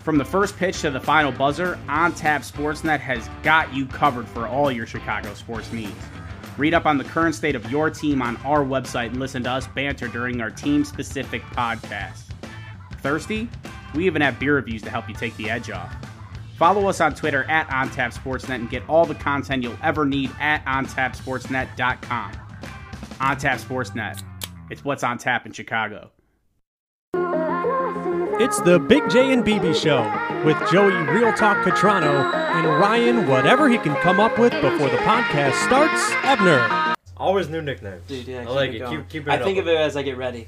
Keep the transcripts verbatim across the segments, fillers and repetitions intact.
From the first pitch to the final buzzer, On Tap Sportsnet has got you covered for all your Chicago sports needs. Read up on the current state of your team on our website and listen to us banter during our team-specific podcasts. Thirsty? We even have beer reviews to help you take the edge off. Follow us on Twitter at On Tap Sportsnet and get all the content you'll ever need at on tap sportsnet dot com. On Tap Sportsnet. It's what's on tap in Chicago. It's the Big J and B B Show with Joey Real Talk Catrano and Ryan whatever he can come up with before the podcast starts, Ebner. Always new nicknames. Dude, yeah, I keep like it it. going. Keep, keep it I up. think of it as I get ready.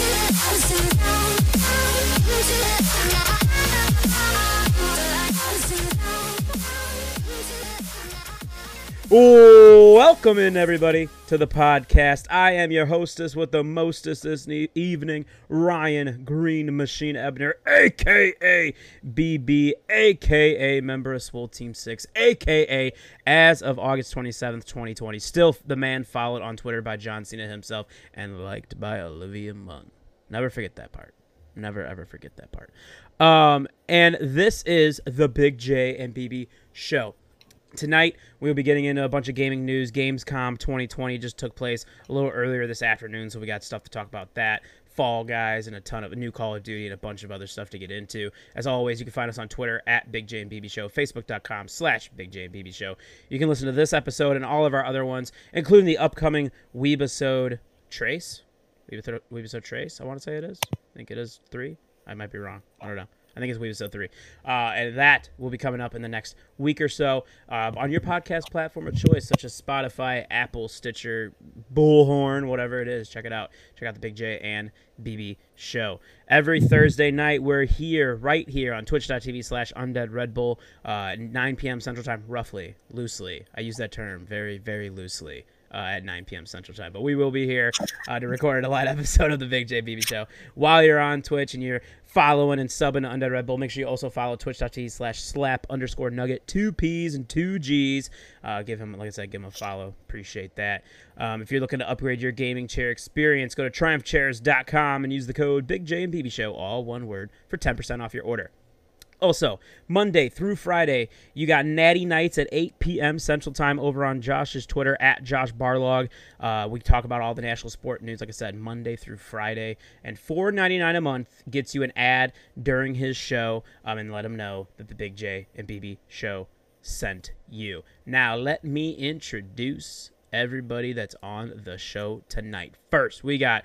Oh, welcome in, everybody, to the podcast. I am your hostess with the mostest this ne- evening, Ryan Green Machine Ebner, a k a. B B, a k a member of Swole Team six, a k a as of August twenty-seventh, twenty twenty. Still the man followed on Twitter by John Cena himself and liked by Olivia Munn. Never forget that part. Never, ever forget that part. Um, and this is the Big J and B B Show. Tonight, we'll be getting into a bunch of gaming news. Gamescom twenty twenty just took place a little earlier this afternoon, so we got stuff to talk about that. Fall Guys and a ton of new Call of Duty and a bunch of other stuff to get into. As always, you can find us on Twitter at Big J and B B Show, Facebook.com slash Big J and B B Show. You can listen to this episode and all of our other ones, including the upcoming Weebisode Trace. Weebisode, Weebisode Trace, I want to say it is. I think it is three. I might be wrong. I don't know. I think it's Weebisode three. Uh, and that will be coming up in the next week or so uh, on your podcast platform of choice, such as Spotify, Apple, Stitcher, Bullhorn, whatever it is. Check it out. Check out the Big J and B B Show. Every Thursday night, we're here, right here on twitch.tv slash Undead Red Bull, uh, nine p.m. Central Time, roughly, loosely. I use that term very, very loosely. Uh, at nine p.m. Central Time. But we will be here uh, to record a live episode of the Big J B B Show. While you're on Twitch and you're following and subbing to Undead Red Bull, make sure you also follow twitch.tv slash slap underscore nugget, two P's and two G's. Uh, give him, like I said, give him a follow. Appreciate that. Um, if you're looking to upgrade your gaming chair experience, go to triumph chairs dot com and use the code Big J and B B Show, all one word, for ten percent off your order. Also, Monday through Friday, you got Natty Nights at eight p.m. Central Time over on Josh's Twitter, at Josh Barlog. Uh, we talk about all the national sport news, like I said, Monday through Friday. And four ninety-nine a month gets you an ad during his show, um, and let him know that the Big J and B B Show sent you. Now, let me introduce everybody that's on the show tonight. First, we got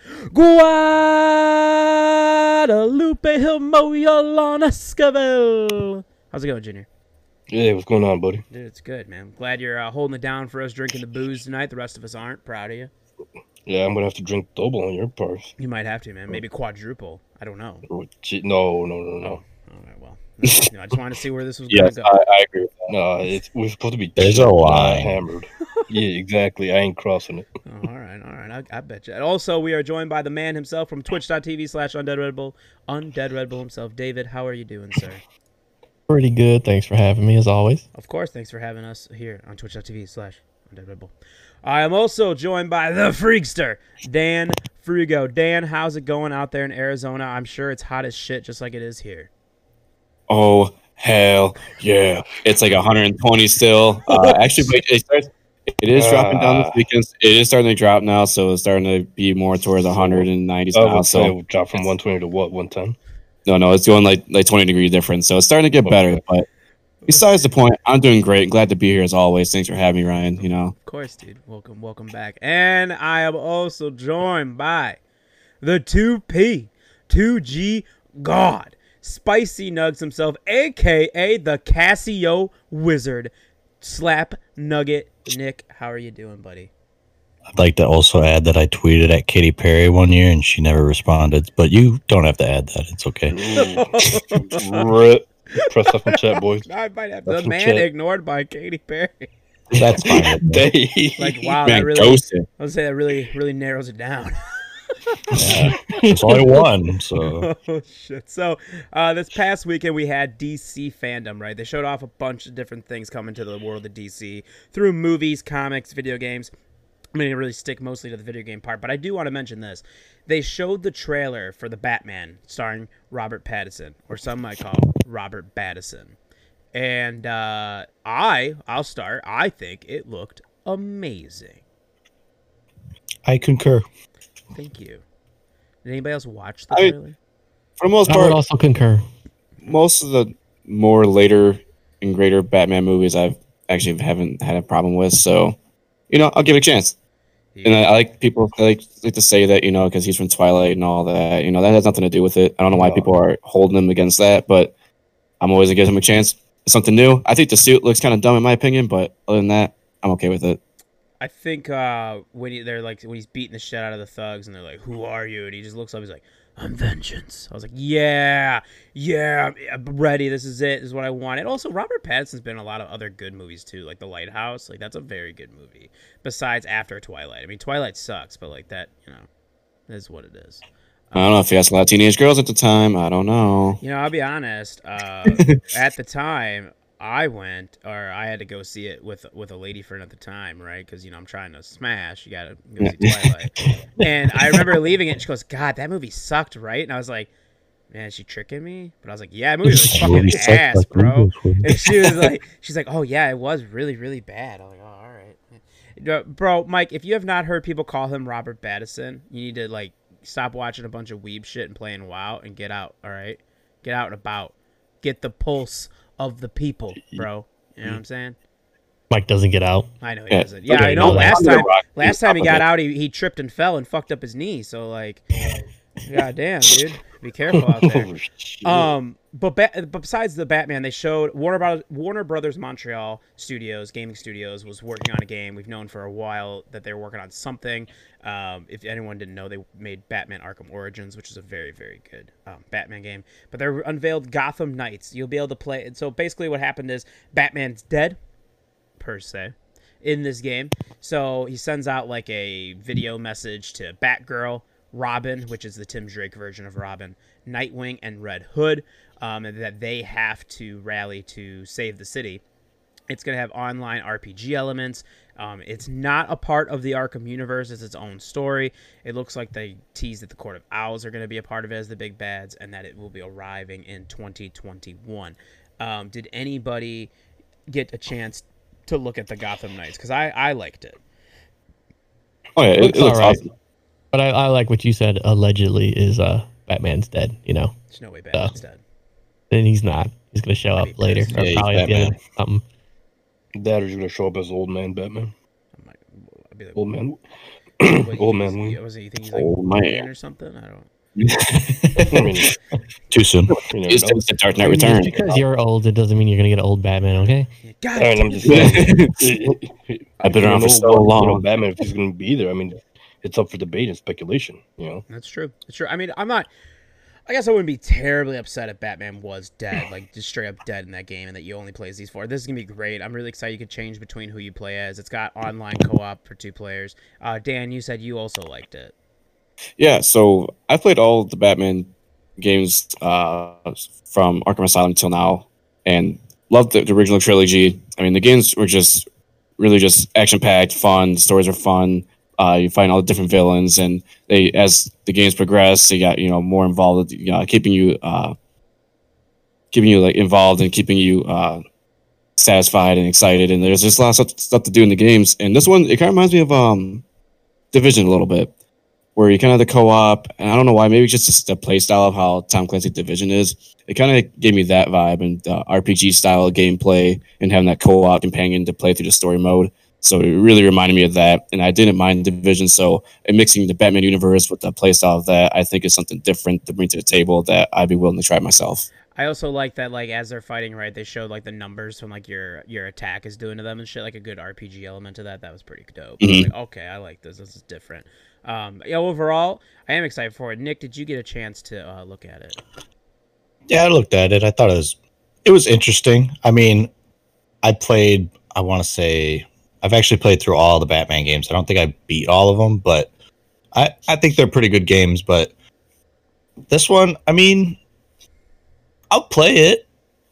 Guadalupe Himoyalon Esquivel. How's it going, Junior? Yeah, what's going on, buddy? Dude, it's good, man. Glad you're uh, holding it down for us, drinking the booze tonight. The rest of us aren't. Proud of you. Yeah, I'm gonna have to drink double on your part. You might have to, man. Maybe quadruple. I don't know. No, no, no, no. Oh, all right, well. You know, I just wanted to see where this was Yes, going to go. I, I agree with that. No, it's, we're supposed to be There's a lie. hammered. Yeah, exactly. I ain't crossing it. Oh, all right, all right. I, I bet you. And also, we are joined by the man himself from twitch.tv slash Undead Red Bull. Undead Red Bull himself. David, how are you doing, sir? Pretty good. Thanks for having me, as always. Of course, thanks for having us here on twitch.tv slash Undead Red Bull. I am also joined by the Freakster, Dan Frigo. Dan, how's it going out there in Arizona? I'm sure it's hot as shit, just like it is here. Oh, hell yeah. It's like one hundred twenty still. Uh, actually, but it, starts, it is dropping down this weekend. It is starting to drop now, so it's starting to be more towards one hundred nineties I now. would say So it would drop from one twenty to what, one ten? no, no, it's going like like twenty degree difference. So it's starting to get better. But besides the point, I'm doing great. Glad to be here as always. Thanks for having me, Ryan. You know, Of course, dude. Welcome, welcome back. And I am also joined by the two P, two G God, Spicy Nugs himself, a k a the Casio Wizard. Slap Nugget. Nick, how are you doing, buddy? I'd like to also add that I tweeted at Katy Perry one year and she never responded, but you don't have to add that. It's okay. Rip. Press up in chat, boys. I might have That's the some man chat. ignored by Katy Perry. That's fine. They- Like, wow, man, that really, ghosted. I would say that really, really narrows it down. Yeah, it's only one, so Oh, shit. So, uh, this past weekend we had D C fandom, right? They showed off a bunch of different things coming to the world of D C through movies, comics, video games. I'm going to really stick mostly to the video game part, but I do want to mention this. They showed the trailer for the Batman starring Robert Pattinson, or some might call Robert Battison. And uh, I, I'll start, I think it looked amazing. I concur. Thank you. Did anybody else watch the I- trailer? For the most I would part, also concur. most of the more later and greater Batman movies I've actually haven't had a problem with. So, you know, I'll give it a chance. And I, I like people I like, like to say that, you know, because he's from Twilight and all that. You know, that has nothing to do with it. I don't know why people are holding him against that, but I'm always going to give him a chance. It's something new. I think the suit looks kind of dumb in my opinion, but other than that, I'm okay with it. I think uh, when he, they're like when he's beating the shit out of the thugs and they're like, "Who are you?" and he just looks up, he's like, "I'm vengeance." I was like, "Yeah, yeah, I'm ready. This is it. This is what I wanted." Also, Robert Pattinson's been in a lot of other good movies too, like The Lighthouse. Like that's a very good movie. Besides after Twilight, I mean, Twilight sucks, but like that, you know, is what it is. I don't know if he asked a lot of teenage girls at the time. I don't know. You know, I'll be honest. Uh, at the time, I went, or I had to go see it with with a lady friend at the time, right? Because you know I'm trying to smash. You gotta go see Twilight. And I remember leaving it. And she goes, "God, that movie sucked, right?" And I was like, "Man, is she tricking me?" But I was like, "Yeah, that movie was fucking Movie sucked ass, like bro." Windows would. And she was like, "She's like, oh yeah, it was really, really bad." I'm like, "Oh, all right, bro." Mike, if you have not heard people call him Robert Battison, you need to like stop watching a bunch of weeb shit and playing WoW and get out. All right, get out and about, get the pulse of the people, bro. You know what I'm saying? Mike doesn't get out. I know he Yeah. doesn't. Yeah, Okay, I know. no, Last I'm time, rock- last time he I'm got okay. out, he, he tripped and fell and fucked up his knee. So like, goddamn, dude, be careful out there. Oh, shit. Um, but, ba- but besides the Batman, they showed Warner Brothers, Warner Brothers Montreal Studios, gaming studios, was working on a game. We've known for a while that they're working on something. Um, if anyone didn't know, they made Batman Arkham Origins, which is a very, very good um, Batman game. But they unveiled Gotham Knights. You'll be able to play. So basically, what happened is Batman's dead, per se, in this game. So he sends out like a video message to Batgirl, Robin, which is the Tim Drake version of Robin, Nightwing, and Red Hood, um, and that they have to rally to save the city. It's going to have online R P G elements. Um, it's not a part of the Arkham universe. It's its own story. It looks like they teased that the Court of Owls are going to be a part of it as the big bads, and that it will be arriving in twenty twenty-one. Um, did anybody get a chance to look at the Gotham Knights? Because I, I liked it. Oh yeah, it, Looks it looks alright. awesome. But I, I like what you said. Allegedly, is uh Batman's dead. You know, There's no way Batman's dead. and he's not. He's gonna show I'd up be later, pissed. or Yeah, he's probably at the end of Batman. something. That or he's gonna show up as old man Batman. I'm like, I'd be like, Old man. what, old you man. think- Wayne. Was it, you think he's like Old Batman man. or something? I don't. I mean, Too soon. you never It's know. it's the Dark Knight I mean, Returns. just because you're old, it doesn't mean you're gonna get old Batman. Okay. God, I mean, I'm damn just it. saying. I've been I around don't for know so what, You know, long. Batman, if he's going to be there, I mean, it's up for debate and speculation. You know, That's true. That's true. I mean, I'm not. I guess I wouldn't be terribly upset if Batman was dead, like just straight up dead in that game, and that you only play as these four. This is gonna be great. I'm really excited. You could change between who you play as. It's got online co-op for two players. Uh, Dan, you said you also liked it. Yeah, so I played all the Batman games uh, from Arkham Asylum till now, and loved the, the original trilogy. I mean, the games were just really just action packed, fun. The stories are fun. Uh, you find all the different villains, and they as the games progress, they got you know more involved, you know, keeping you uh, keeping you like involved and keeping you uh, satisfied and excited. And there's just a lot of stuff, stuff to do in the games. And this one, it kind of reminds me of um, Division a little bit, where you kind of have the co-op, and I don't know why, maybe just the play style of how Tom Clancy Division is. It kind of gave me that vibe and uh, R P G style of gameplay, and having that co-op companion to play through the story mode. So it really reminded me of that, and I didn't mind Division. So and mixing the Batman universe with the play style of that, I think is something different to bring to the table that I'd be willing to try myself. I also like that, like as they're fighting, right? They showed like the numbers from like your your attack is doing to them and shit. Like a good R P G element to that. That was pretty dope. I was Mhm. like, okay, I like this. This is different. Um, yeah. Overall, I am excited for it. Nick, did you get a chance to uh, look at it? Yeah, I looked at it. I thought it was it was interesting. I mean, I played. I want to say I've actually played through all the Batman games. I don't think I beat all of them, but I I think they're pretty good games. But this one, I mean, I'll play it,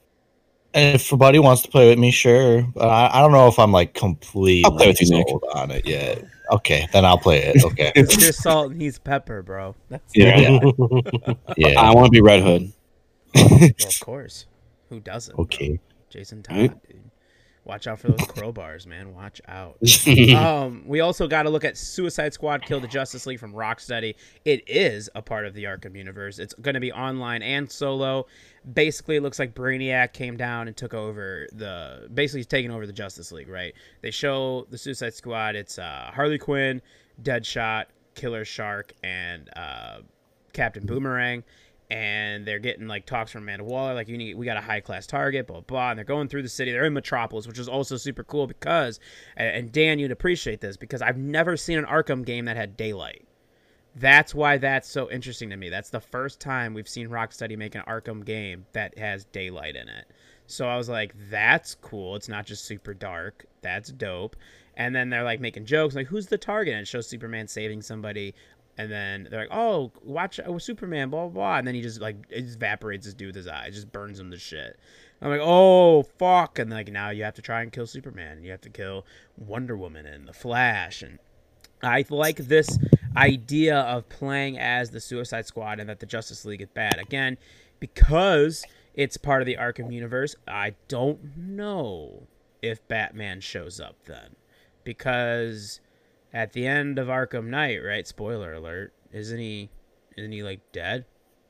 and if a buddy wants to play with me, sure. But I, I don't know if I'm like completely I'll play with you, Nick. sold on it yet. Okay, then I'll play it. Okay. It's just salt and he's pepper, bro. That's Yeah. Yeah. I want to be Red Hood. well, of course. Who doesn't? bro? Okay. Jason Todd, Right? dude. Watch out for those crowbars, man. Watch out. um, we also got to look at Suicide Squad Kill the Justice League from Rocksteady. It is a part of the Arkham universe. It's going to be online and solo. Basically, it looks like Brainiac came down and took over the... Basically, he's taking over the Justice League, right? They show the Suicide Squad. It's uh, Harley Quinn, Deadshot, Killer Shark, and uh, Captain Boomerang. And they're getting like talks from Amanda Waller, like you need, we got a high class target, blah, blah blah. And they're going through the city. They're in Metropolis, which is also super cool because, and Dan, you'd appreciate this because I've never seen an Arkham game that had daylight. That's why that's so interesting to me. That's the first time we've seen Rocksteady make an Arkham game that has daylight in it. So I was like, that's cool. It's not just super dark. That's dope. And then they're like making jokes like, who's the target? And it shows Superman saving somebody. And then they're like, oh, watch oh, Superman, blah, blah, blah. And then he just, like, it just evaporates this dude with his eye. It just burns him to shit. I'm like, oh, fuck. And, like, now you have to try and kill Superman. You have to kill Wonder Woman and The Flash. And I like this idea of playing as the Suicide Squad and that the Justice League is bad. Again, because it's part of the Arkham universe, I don't know if Batman shows up then. Because... at the end of Arkham Knight, right? Spoiler alert. Isn't he, isn't he like dead?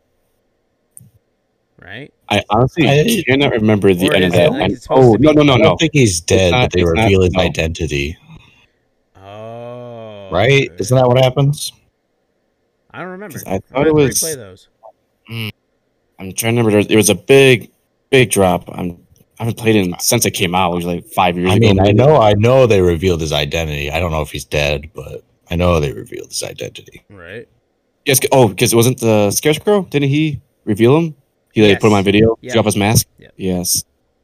Right? I honestly I- cannot remember the Or end of is that. it like And- it's supposed oh, to be- no, no, no, I no. don't think he's dead, not- but they it's not- reveal his no. identity. Oh. Right? Isn't that what happens? I don't remember. I I'm thought gonna it was- replay those. I'm trying to remember. There, it was a big, big drop. I'm, I haven't played it since it came out. It was like five years I ago. mean, I maybe. know, I know they revealed his identity. I don't know if he's dead, but I know they revealed his identity. Right? Yes. Oh, because it wasn't the Scarecrow? Didn't he reveal him? He like Yes. put him on video. Yeah. Drop his mask. Yeah. Yes.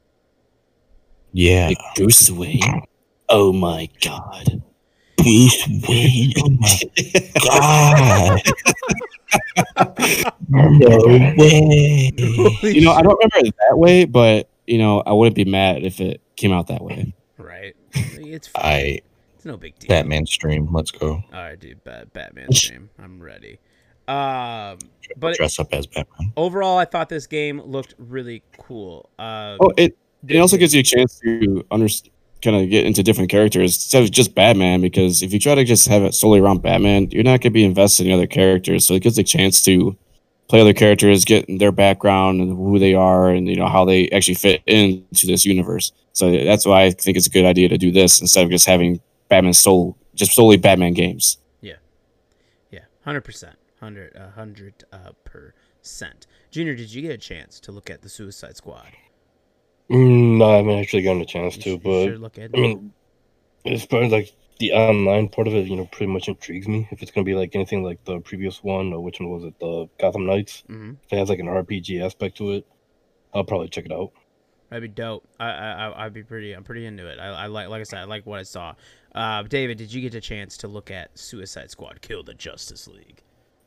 Yeah. Like Bruce Wayne. Oh my god. Bruce Wayne. Oh my god. No way. You know, I don't remember it that way, but you know, I wouldn't be mad if it came out that way. Right. It's fine. I It's no big deal. Batman stream. Let's go. All right, dude. Bat- Batman stream. I'm ready. Um, but Dress up as Batman. overall, I thought this game looked really cool. Uh, Oh, it it also gives you a chance to understand, kind of get into different characters instead of just Batman. Because if you try to just have it solely around Batman, you're not going to be invested in other characters. So it gives a chance to play other characters, get their background and who they are, and you know how they actually fit into this universe. So that's why I think it's a good idea to do this instead of just having Batman soul, just solely Batman games. Yeah, hundred percent, hundred, a hundred uh, percent. Junior, did you get a chance to look at the Suicide Squad? Mm, no, I haven't actually gotten a chance You to, sh- you but should look at I mean, as far as like the online part of it, you know, pretty much intrigues me. If it's gonna be like anything like the previous one, or which one was it, the Gotham Knights? mm-hmm. If it has like an R P G aspect to it, I'll probably check it out. That'd be dope. I, I, I- I'd be pretty. I'm pretty into it. I, I like, like I said, I like what I saw. Uh, David, did you get a chance to look at Suicide Squad: Kill the Justice League?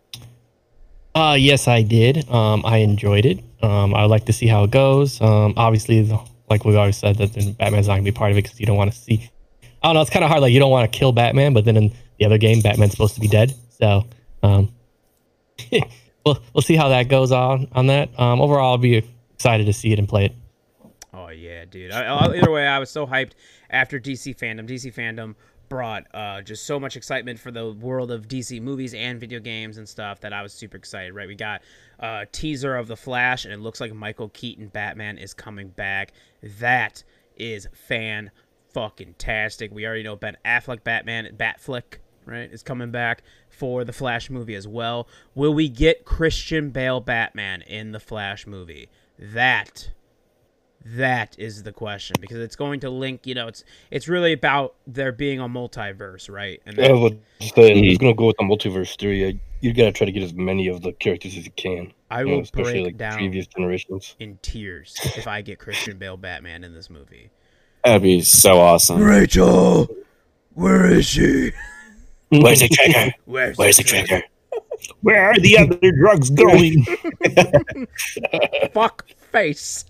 Uh, yes, I did. Um, I enjoyed it. Um, I would like to see how it goes. Um, obviously, the- like we always said, that then Batman's not gonna be part of it because you don't want to see. I don't know. It's kind of hard. Like you don't want to kill Batman, but then in the other game, Batman's supposed to be dead. So, um, we'll we'll see how that goes on on that. Um, overall, I'll be excited to see it and play it. Oh yeah, dude. I, I, either way, I was so hyped after D C Fandom. D C Fandom brought uh, just so much excitement for the world of D C movies and video games and stuff that I was super excited. Right, we got a teaser of the Flash, and it looks like Michael Keaton Batman is coming back. That is fan fucking tastic. We already know Ben Affleck Batman, Batflick, right, is coming back for the Flash movie as well. Will we get Christian Bale Batman in the Flash movie? That. That is the question, because it's going to link, you know, it's it's really about there being a multiverse, right? And Yeah, that, but it's gonna go with the multiverse theory. I- You gotta try to get as many of the characters as you can. I you will know, especially break like down previous generations. in tears if I get Christian Bale Batman in this movie. That'd be so awesome. Rachel, where is she? Where's the trigger? Where's, Where's the trigger? Where are the other drugs going? Fuck face.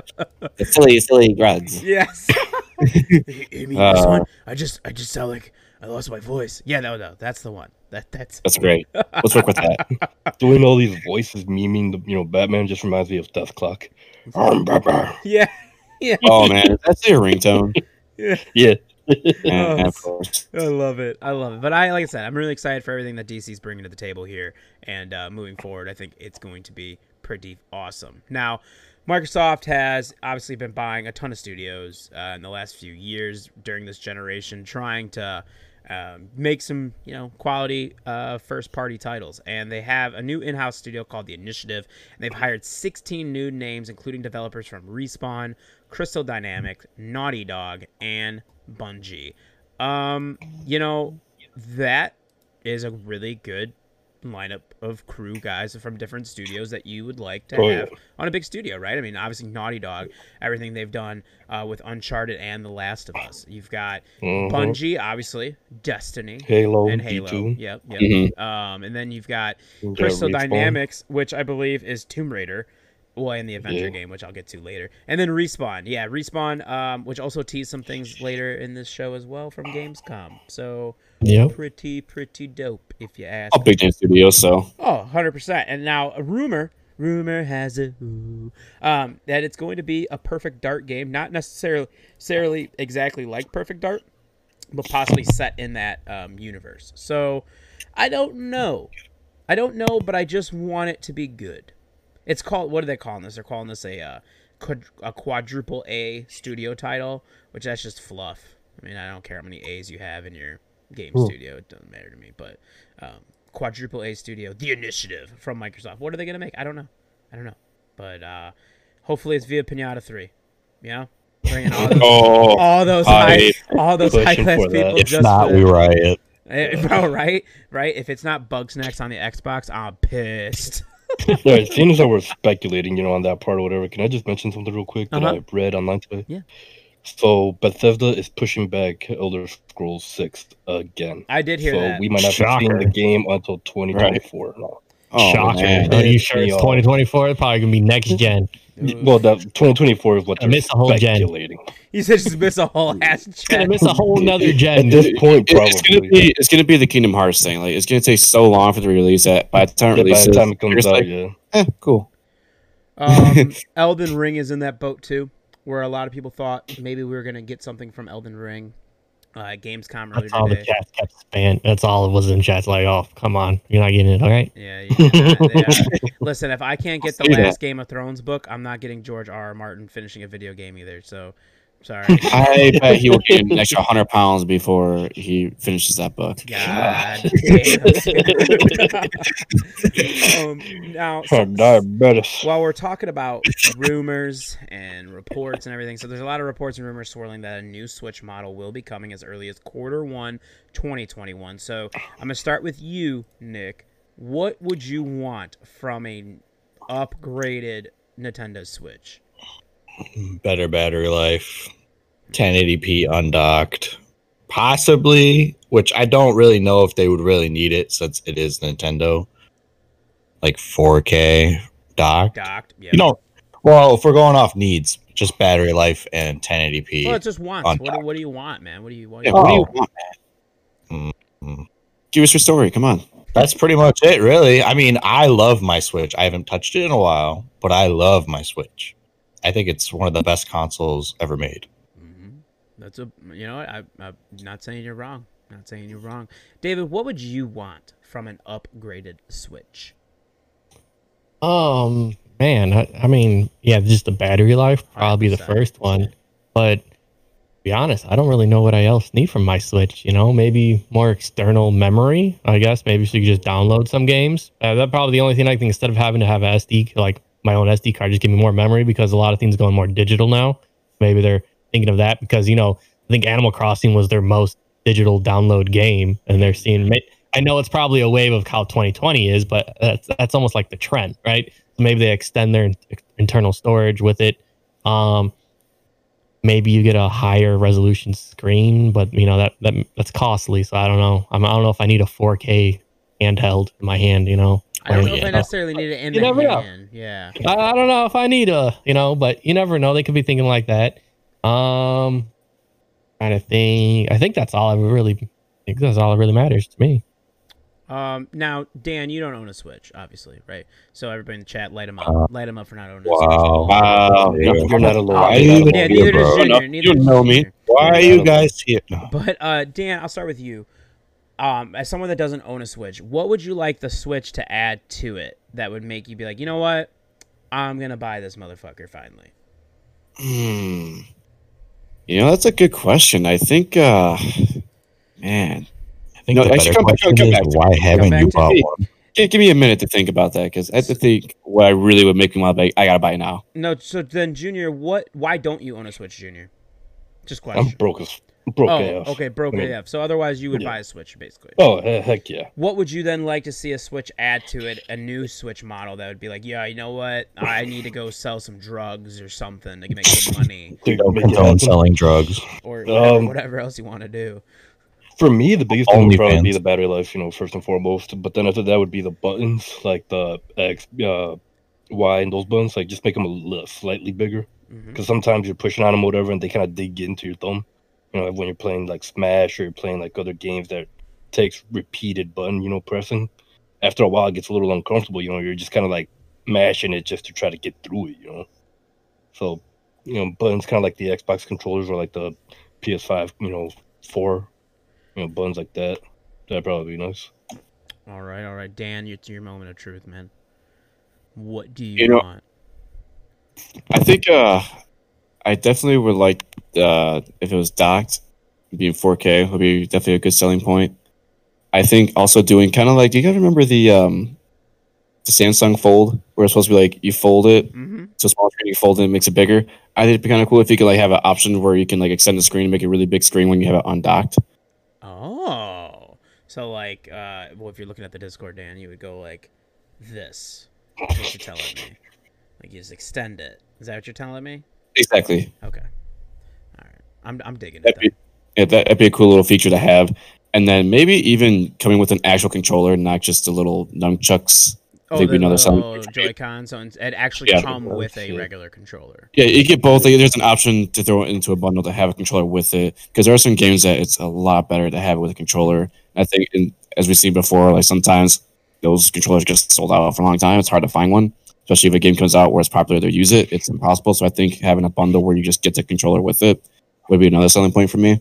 The silly, silly drugs. Yes. Amy, this Uh. one, I just, I just sound like, I lost my voice. Yeah, no, no, that's the one. That that's That's great. Let's work with that. Doing all these voices, memeing the you know Batman just reminds me of Death Clock. I'm Batman. yeah, yeah. Oh man, that's your ringtone. yeah. Yeah. Yeah, Oh, of course. I love it. I love it. But I, like I said, I'm really excited for everything that D C's bringing to the table here, and uh, moving forward, I think it's going to be pretty awesome. Now, Microsoft has obviously been buying a ton of studios uh, in the last few years during this generation, trying to um, make some, you know, quality uh, first-party titles. And they have a new in-house studio called The Initiative, and they've hired sixteen new names, including developers from Respawn, Crystal Dynamics, Naughty Dog, and Bungie. Um, you know, that is a really good lineup of crew guys from different studios that you would like to Oh, have yeah. on a big studio, right? I mean, obviously Naughty Dog, everything they've done uh, with Uncharted and The Last of Us. You've got Mhm. Bungie, obviously, Destiny, Halo, and D Halo. two. Yep, yep. Mhm. Um, and then you've got You got Crystal Respawn. Dynamics, which I believe is Tomb Raider. Well, in the Avenger Yeah. game, which I'll get to later. And then Respawn. Yeah, Respawn, um, which also teased some things later in this show as well from Gamescom. So Yep. pretty, pretty dope, if you ask All big name studios, so Oh, one hundred percent. And now a rumor, rumor has it, ooh, um, that it's going to be a Perfect Dart game. Not necessarily, necessarily exactly like Perfect Dart, but possibly set in that um, universe. So I don't know. I don't know, but I just want it to be good. It's called, what are they calling this? They're calling this a uh, quad, a quadruple A studio title, which that's just fluff. I mean, I don't care how many A's you have in your game studio. It doesn't matter to me. But um, quadruple A studio, The Initiative from Microsoft. What are they going to make? I don't know. I don't know. But uh, hopefully it's via Pinata three. You know? Bringing all those, oh, all those I- high, all those Pushing high class for that. people. If just not, for we that. riot. Eh, bro, right? Right? If it's not Bugsnax on the Xbox, I'm pissed. Yeah, seeing as I we're speculating, you know, on that part or whatever, can I just mention something real quick that Uh-huh. I read online today? Yeah. So Bethesda is pushing back Elder Scrolls six again. I did hear so that. we might not be seeing Shocker. the game until twenty twenty-four. No. oh Shocker. man. Are you sure it's Yeah. twenty twenty-four? It's probably gonna be next gen. Ooh. Well, that twenty twenty-four is what I they're missed the whole gen. speculating. He said just miss a whole ass It's gonna check. miss a whole nother At gen. this point, It- probably. it's gonna be it's gonna be the Kingdom Hearts thing. Like it's gonna take so long for the release that by the time it Yeah, by releases, the time it you're comes just out, like, yeah. eh, cool. Um, Elden Ring is in that boat too, where a lot of people thought maybe we were gonna get something from Elden Ring. Uh, at Gamescom earlier That's all the today. chat kept spam. That's all it was in chat. Like, oh, come on, you're not getting it, all right? Yeah, yeah. they are. Listen, if I can't get the See that. last Game of Thrones book, I'm not getting George R. R. Martin finishing a video game either. So, sorry. I bet he will gain an extra hundred pounds before he finishes that book. God damn. um, now, Oh, diabetes. while we're talking about rumors and reports and everything, so there's a lot of reports and rumors swirling that a new Switch model will be coming as early as quarter one, twenty twenty-one. So I'm gonna start with you, Nick. What would you want from a upgraded Nintendo Switch? Better battery life, ten eighty p undocked, possibly, which I don't really know if they would really need it since it is Nintendo, like four K docked. Docked. Yeah. You know, well, if we're going off needs, just battery life and ten eighty p. Well, it just wants. What, do- undocked. what do you want, man? What do you want? Yeah, what do you Oh. want, Mm, man? Give us your story. Come on. That's pretty much it, really. I mean, I love my Switch. I haven't touched it in a while, but I love my Switch. I think it's one of the best consoles ever made. Mhm. That's a. You know what? I, I'm not saying you're wrong. Not saying you're wrong. David, what would you want from an upgraded Switch? Um, man, I, I mean, yeah, just the battery life probably the one hundred percent. first one. But to be honest, I don't really know what I else need from my Switch. You know, maybe more external memory. I guess maybe so you could just download some games. Uh, that's probably the only thing I think. Instead of having to have a S D, like my own S D card, just give me more memory because a lot of things going more digital now. Maybe they're thinking of that because you know I think Animal Crossing was their most digital download game, and they're seeing. I know it's probably a wave of how twenty twenty is, but that's that's almost like the trend, right? So maybe they extend their in- internal storage with it. Um, maybe you get a higher resolution screen, but you know that, that that's costly. So I don't know. I'm, I don't know if I need a four K handheld in my hand. You know, I don't Or- know if I necessarily need it in You the never know. hand. Yeah. I, I don't know if I need a, you know, but you never know. They could be thinking like that. Um, kind of thing. I think that's all I would really think that's all that really matters to me. Um, now, Dan, you don't own a Switch, obviously, right? So everybody in the chat, light him up. Uh, light him up for not owning a Wow. Switch. Wow. Yeah. You're not alone. Why You're are not you alone. Yeah, here, neither does bro? Junior. You Neither don't does know me. Junior. Why are you guys here? No. But uh, Dan, I'll start with you. Um, as someone that doesn't own a Switch, what would you like the Switch to add to it that would make you be like, you know what, I'm gonna buy this motherfucker finally? Hmm. You know, that's a good question. I think, uh, man, I think No, the actually, better come back- question come is back to why haven't back you to bought me. one? give, give me a minute to think about that because I have to think what I really would make me want to buy. I gotta buy it now. No, so then Junior, what? Why don't you own a Switch, Junior? Just I'm question. broke as broke Oh, A F. okay, broke I mean, A F. So otherwise, you would yeah. buy a Switch, basically. Oh he- heck yeah. What would you then like to see a Switch add to it? A new Switch model that would be like, yeah, you know what? I need to go sell some drugs or something to make some money, To Don't make it condone happen. selling drugs. or whatever, Um, whatever else you want to do. For me, the biggest thing would probably be OnlyFans. the battery life, you know, first and foremost. But then after that would be the buttons, like the X, uh, Y, and those buttons. Like just make them a little slightly bigger, Mhm. because sometimes you're pushing on them, or whatever, and they kind of dig into your thumb. You know, when you're playing like Smash or you're playing like other games that takes repeated button, you know, pressing. After a while, it gets a little uncomfortable. You know, you're just kind of like mashing it just to try to get through it. You know, so you know, buttons kind of like the Xbox controllers or like the P S five. You know, four. You know, buttons like that. That'd probably be nice. All right, all right, Dan, it's your moment of truth, man. What do you, You know- want? I think uh, I definitely would like uh, if it was docked, being four K would be definitely a good selling point. I think also doing kind of like, do you guys remember the um, the Samsung Fold where it's supposed to be like you fold it, Mm-hmm. so small screen, you fold it, and it makes it bigger. I think it'd be kind of cool if you could like have an option where you can like extend the screen and make a really big screen when you have it undocked. Oh, so like, uh, well, if you're looking at the Discord, Dan, you would go like this. That's what you're telling me. Like you just extend it. Is that what you're telling me? Exactly. Okay. All right. I'm I'm digging it. That'd be, Then. yeah, that, that'd be a cool little feature to have. And then maybe even coming with an actual controller, not just the little nunchucks. Oh, think the we know that's little something. Joy-Con, so it actually Yeah. come with a Yeah. regular controller. Yeah, you get both. Like, there's an option to throw it into a bundle to have a controller with it because there are some games that it's a lot better to have it with a controller. I think, in, as we've seen before, like sometimes those controllers just sold out for a long time. It's hard to find one, especially if a game comes out where it's popular to use it. It's impossible. So I think having a bundle where you just get the controller with it would be another selling point for me.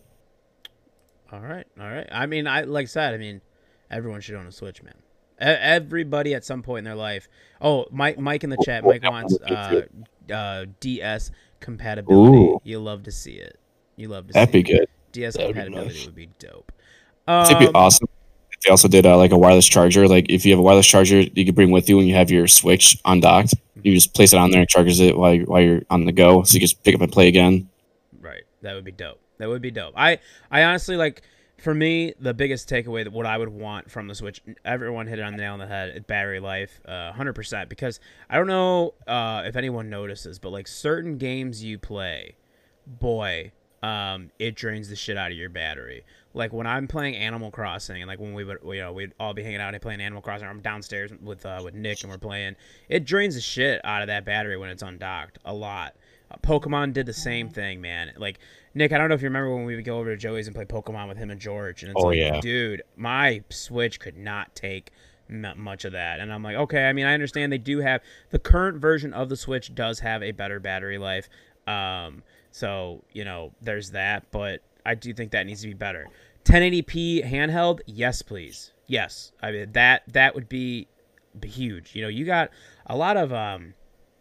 All right, all right. I mean, I like I said, I mean, everyone should own a Switch, man. E- Everybody at some point in their life. Oh, Mike, Mike in the chat. Mike wants uh, uh, D S compatibility. Ooh. You love to see it. You love to That'd see be it. good. D S That'd be compatibility nice. would be dope. It'd be Um, awesome if they also did uh, like a wireless charger. Like if you have a wireless charger, you could bring with you when you have your Switch undocked. You just place it on there and charges it while you, while you're on the go, so you can just pick up and play again. Right. That would be dope. That would be dope. I, I honestly like. For me, the biggest takeaway that what I would want from the Switch, everyone hit it on the nail on the head. Battery life, uh, one hundred percent. Because I don't know uh, if anyone notices, but like certain games you play, boy, um, it drains the shit out of your battery. Like when I'm playing Animal Crossing, and like when we would, you know, we'd all be hanging out and playing Animal Crossing. Or I'm downstairs with uh, with Nick and we're playing. It drains the shit out of that battery when it's undocked a lot. Uh, Pokemon did the same thing, man. Like Nick, I don't know if you remember when we would go over to Joey's and play Pokemon with him and George, and it's Oh, like, yeah. dude, my Switch could not take m- much of that. And I'm like, okay, I mean, I understand they do have the current version of the Switch does have a better battery life, um, so you know, there's that. But I do think that needs to be better. ten eighty p handheld, yes, please, yes. I mean that that would be, be huge. You know, you got a lot of um.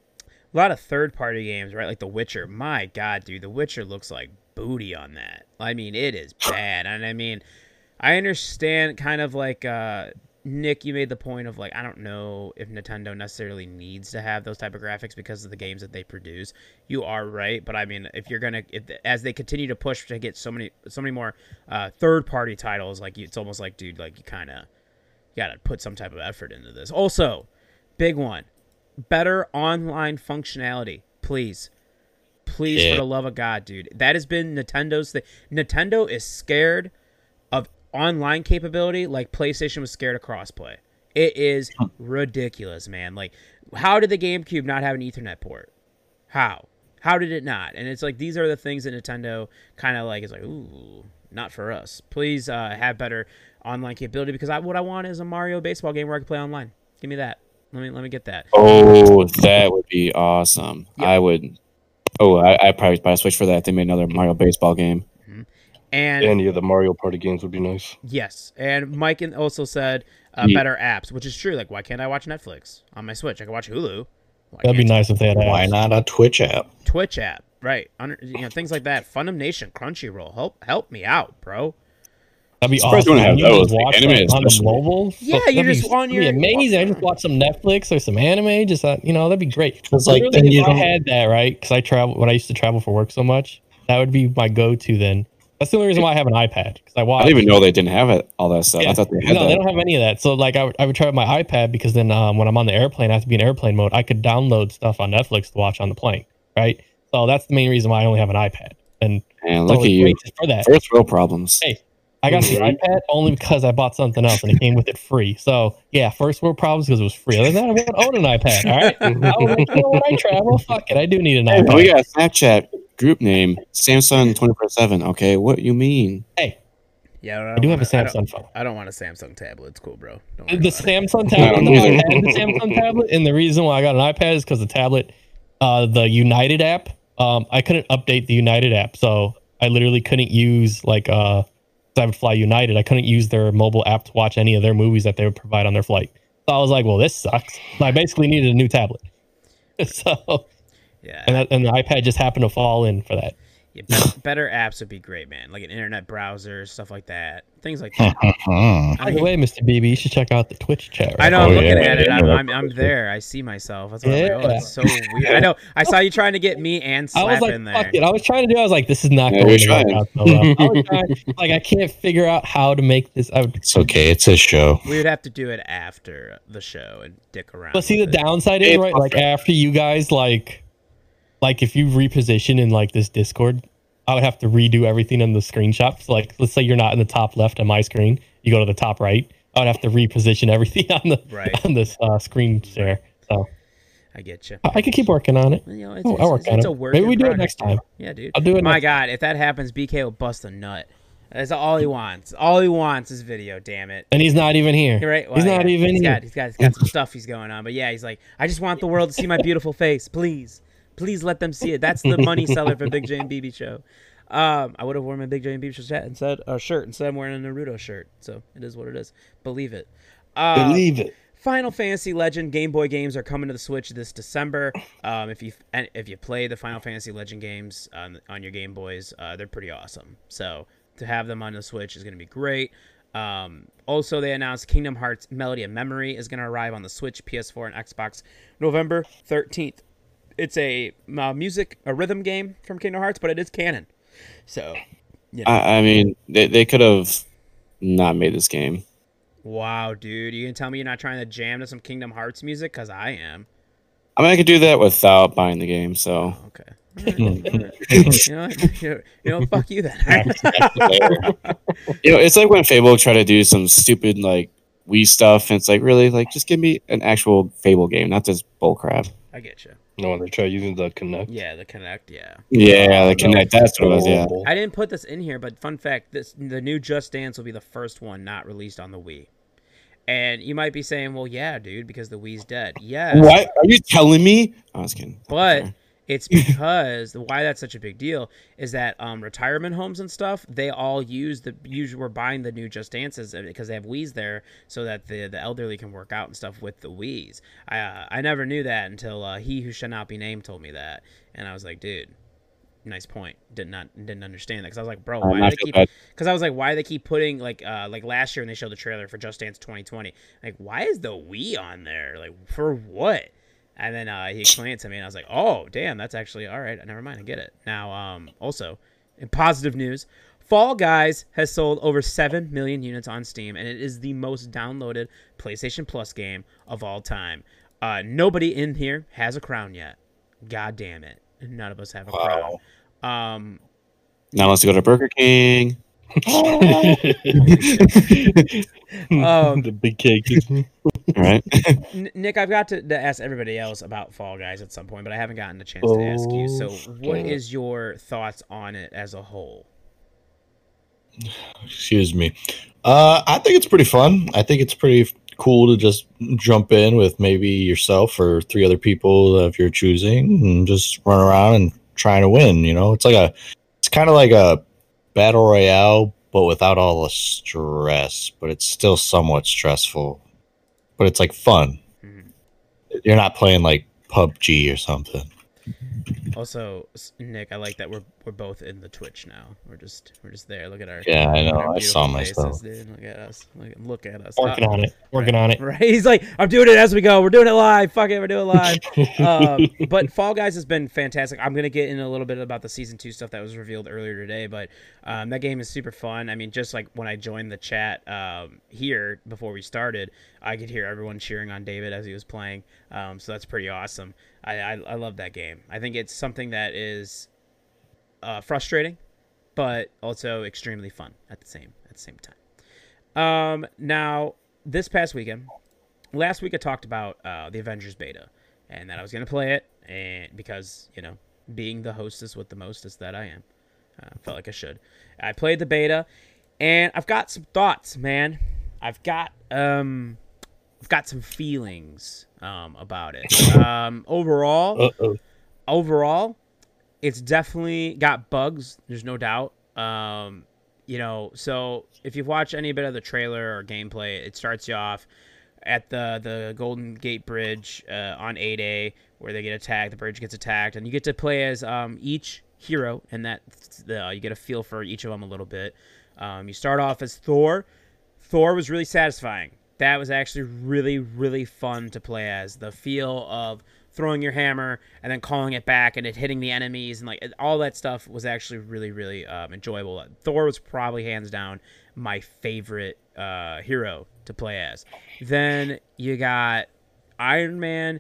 A lot of third-party games, right? Like The Witcher. My God, dude, The Witcher looks like booty on that. I mean, it is bad. And I mean, I understand kind of like, uh, Nick, you made the point of like, I don't know if Nintendo necessarily needs to have those type of graphics because of the games that they produce. You are right, but I mean, if you're gonna, if as they continue to push to get so many, so many more uh, third-party titles, like it's almost like, dude, like you kind of gotta put some type of effort into this. Also, big one. Better online functionality, please. Please, Yeah. for the love of God, dude. That has been Nintendo's thing. Nintendo is scared of online capability like PlayStation was scared of crossplay. It is ridiculous, man. Like, how did the GameCube not have an Ethernet port? How? How did it not? And it's like, these are the things that Nintendo kind of like, is like, ooh, not for us. Please uh, have better online capability because I, what I want is a Mario baseball game where I can play online. Give me that. Let me let me get that. Oh, that would be awesome. Yeah. I would. Oh, I I probably buy a Switch for that. If they made another Mario baseball game. And Any of the Mario Party games would be nice. yes, and Mike also said uh, Yeah. better apps, which is true. Like, why can't I watch Netflix on my Switch? I can watch Hulu. Why That'd be can't nice if they had Why apps. not a Twitch app? Twitch app, right? Under, you know, things like that. Funimation, Crunchyroll, help help me out, bro. That'd be Surprised awesome. we don't have You just those, like watch anime that on the especially. mobile. Yeah, That'd you're be- just on that'd be your- amazing. I just watch some Netflix or some anime. Just uh, you know, that'd be great. It's like, Literally, then you if I don't- had that right because I travel when I used to travel for work so much. That would be my go-to then. That's the only reason why I have an iPad because I watch. I didn't even know they didn't have it. All that stuff. Yeah. I thought they had no, that. they don't have any of that. So like I would, I would try with my iPad because then um, when I'm on the airplane, I have to be in airplane mode. I could download stuff on Netflix to watch on the plane, right? So that's the main reason why I only have an iPad. And And so look at it's you. great just for that. First world problems. Hey, I got the iPad only because I bought something else and it came with it free. So yeah, first world problems because it was free. Other than that, I won't own an iPad. All right. I was like, you know, when I travel, fuck it, I do need an Hey, iPad. we got a Snapchat group name Samsung twenty-four seven. Okay, what you mean? Hey, Yeah, I, I do have a wanna- I don't- Samsung phone. I don't want a Samsung tablet. It's cool, bro. Don't The worry about it. Samsung I tablet. don't No, I either. had the Samsung tablet, and the reason why I got an iPad is because the tablet, uh, the United app, um, I couldn't update the United app, so I literally couldn't use like uh, 'cause I would fly United. I couldn't use their mobile app to watch any of their movies that they would provide on their flight. So I was like, well, this sucks. So I basically needed a new tablet. So Yeah, and that, and the iPad just happened to fall in for that. yeah better, better apps would be great, man. Like an internet browser, stuff like that. Things like that. Hmm. By the way, Mister B B, you should check out the Twitch chat. I know. right I'm Oh, looking yeah, at it. yeah, I'm, yeah. I'm, I'm there. I see myself. That's what I'm like, oh, Yeah. it's so weird. I know. I saw you trying to get me and I Slap was like, in there. fuck it. I was trying to do. I was like, this is not Yeah, going you're to work trying. out so well. I was trying, like, I can't figure out how to make this. I would, It's okay. It's a show. We would have to do it after the show and dick around. but see, the with it. downside is right. Like after you guys, like, like if you reposition in like this Discord, I would have to redo everything in the screenshot. So, like, let's say you're not in the top left on my screen, you go to the top right. I would have to reposition everything on the Right. on this uh, screen share. So I get you. I, I could keep working on it. You know, it's, I'll- it's, I'll work it's, on it's it. a work Maybe in we do it progress, next dude. time. Yeah, dude. I'll do it My next- God, if that happens, B K will bust a nut. That's all he wants. All he wants is video. Damn it. And he's not even here. You're right. he's Well, not yeah, even he's here. got, he's got he's got some stuff he's going on, but yeah, he's like, I just want the world to see my beautiful face, please, please let them see it. That's the money seller for Big J and B B show. Um, I would have worn my Big J and B B show shirt instead, uh, shirt instead. I'm wearing a Naruto shirt, so it is what it is. Believe it. Uh, Believe it. Final Fantasy Legend Game Boy games are coming to the Switch this December. Um, if you and if you play the Final Fantasy Legend games on on your Game Boys, uh, they're pretty awesome. So to have them on the Switch is going to be great. Um, also, they announced Kingdom Hearts Melody of Memory is going to arrive on the Switch, P S four, and Xbox November thirteenth. It's a uh, music, a rhythm game from Kingdom Hearts, but it is canon. So, you know. I, I mean, they they could have not made this game. Wow, dude. You can tell me you're not trying to jam to some Kingdom Hearts music? Because I am. I mean, I could do that without buying the game. So Okay. All right, all right. You know, what? you know, fuck you then. you know, it's like when Fable tried to do some stupid like Wii stuff, and it's like, really, like, just give me an actual Fable game, not this bullcrap. I get you. No, they try using the Connect. Yeah, the Connect, yeah. Yeah, the Connect. That's what it was. Yeah. Horrible. I didn't put this in here, but fun fact, this the new Just Dance will be the first one not released on the Wii. And you might be saying, well, yeah, dude, because the Wii's dead. Yes. What are you telling me? I was kidding. But it's because why that's such a big deal is that um, retirement homes and stuff, they all use the usually we're buying the new Just Dances because they have Wii's there so that the the elderly can work out and stuff with the Wii's. I uh, I never knew that until uh, he who shall not be named told me that, and I was like, dude, nice point. Did not didn't understand that because I was like, bro, Um, why do I they feel keep? bad. Because I was like, why do they keep putting like uh like last year when they showed the trailer for Just Dance twenty twenty, like why is the Wii on there? Like for what? And then uh, he explained it to me, and I was like, "Oh, damn, that's actually all right. Never mind, I get it." Now, um, also, in positive news, Fall Guys has sold over seven million units on Steam, and it is the most downloaded PlayStation Plus game of all time. Uh, nobody in here has a crown yet. God damn it, none of us have a Wow. crown. Um, Now let's go to Burger King. um, The big cake. All right. N- Nick, I've got to, to ask everybody else about Fall Guys at some point, but I haven't gotten a chance to ask you. So, what Oh, is your thoughts on it as a whole? Excuse me. Uh, I think it's pretty fun. I think it's pretty cool to just jump in with maybe yourself or three other people if you're choosing, and just run around and trying to win. You know, it's like a, it's kind of like a battle royale, but without all the stress. But it's still somewhat stressful. But it's like fun. Mhm. You're not playing like P U B G or something. Also, s- Nick, I like that we're we're both in the Twitch now. We're just we're just there. Look at our Yeah, I know. our I saw beautiful myself. faces, dude. Look at us. Look, look at us. Working Uh, on it. Working on it. Right. He's like, I'm doing it as we go. We're doing it live. Fuck it, we're doing it live. um, but Fall Guys has been fantastic. I'm gonna get in a little bit about the season two stuff that was revealed earlier today, but um, that game is super fun. I mean, just like when I joined the chat um, here before we started, I could hear everyone cheering on David as he was playing. Um, so that's pretty awesome. I, I I love that game. I think it's something that is uh, frustrating, but also extremely fun at the same at the same time. Um, now this past weekend, last week I talked about uh, the Avengers beta, and that I was gonna play it, and because you know, being the hostess with the mostest that I am, uh, felt like I should. I played the beta, and I've got some thoughts, man. I've got um, I've got some feelings um about it. Um, overall, Uh-oh. overall, it's definitely got bugs. There's no doubt. Um, you know, so if you've watched any bit of the trailer or gameplay, it starts you off at the the Golden Gate Bridge uh, on eight A, where they get attacked. The bridge gets attacked, and you get to play as um, each hero, and that uh, you get a feel for each of them a little bit. Um, you start off as Thor. Thor was really satisfying. That was actually really, really fun to play as. The feel of throwing your hammer and then calling it back and it hitting the enemies and like all that stuff was actually really, really um, enjoyable. Thor was probably hands down my favorite uh, hero to play as. Then you got Iron Man.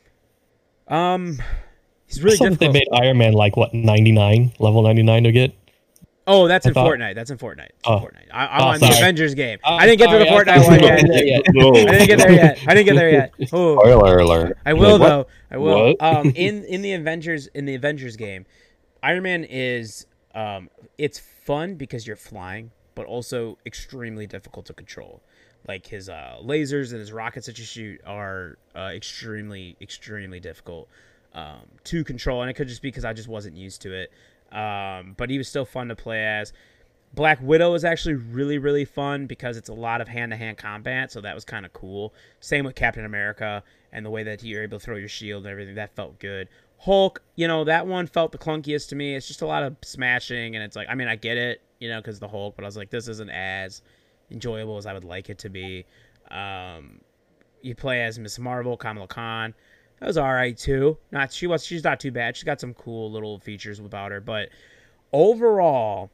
Um, he's really Something difficult. they made Iron Man like what ninety-nine, level ninety-nine to get. Oh, that's I in thought- Fortnite. That's in Fortnite. It's in Oh. Fortnite. I, I'm Oh, on the sorry. Avengers game. Oh, I didn't get to the sorry, I Fortnite thought one you yet. were there yet. No. I didn't get there yet. I didn't get there yet. Oh, Spoiler alert. I will Wait, what? though. I will. What? Um, in in the Avengers in the Avengers game, Iron Man is um, it's fun because you're flying, but also extremely difficult to control. Like his uh, lasers and his rockets that you shoot are uh, extremely extremely difficult um, to control, and it could just be because I just wasn't used to it. Um, but he was still fun to play as. Black Widow is actually really, really fun because it's a lot of hand-to-hand combat, so that was kind of cool. Same with Captain America and the way that you're able to throw your shield and everything. That felt good. Hulk, you know, that one felt the clunkiest to me. It's just a lot of smashing, and it's like, I mean, I get it, you know, because the Hulk, but I was like, this isn't as enjoyable as I would like it to be. Um, you play as Miss Marvel, Kamala Khan. That was all right, too. Not she was She's not too bad. She's got some cool little features about her, but overall,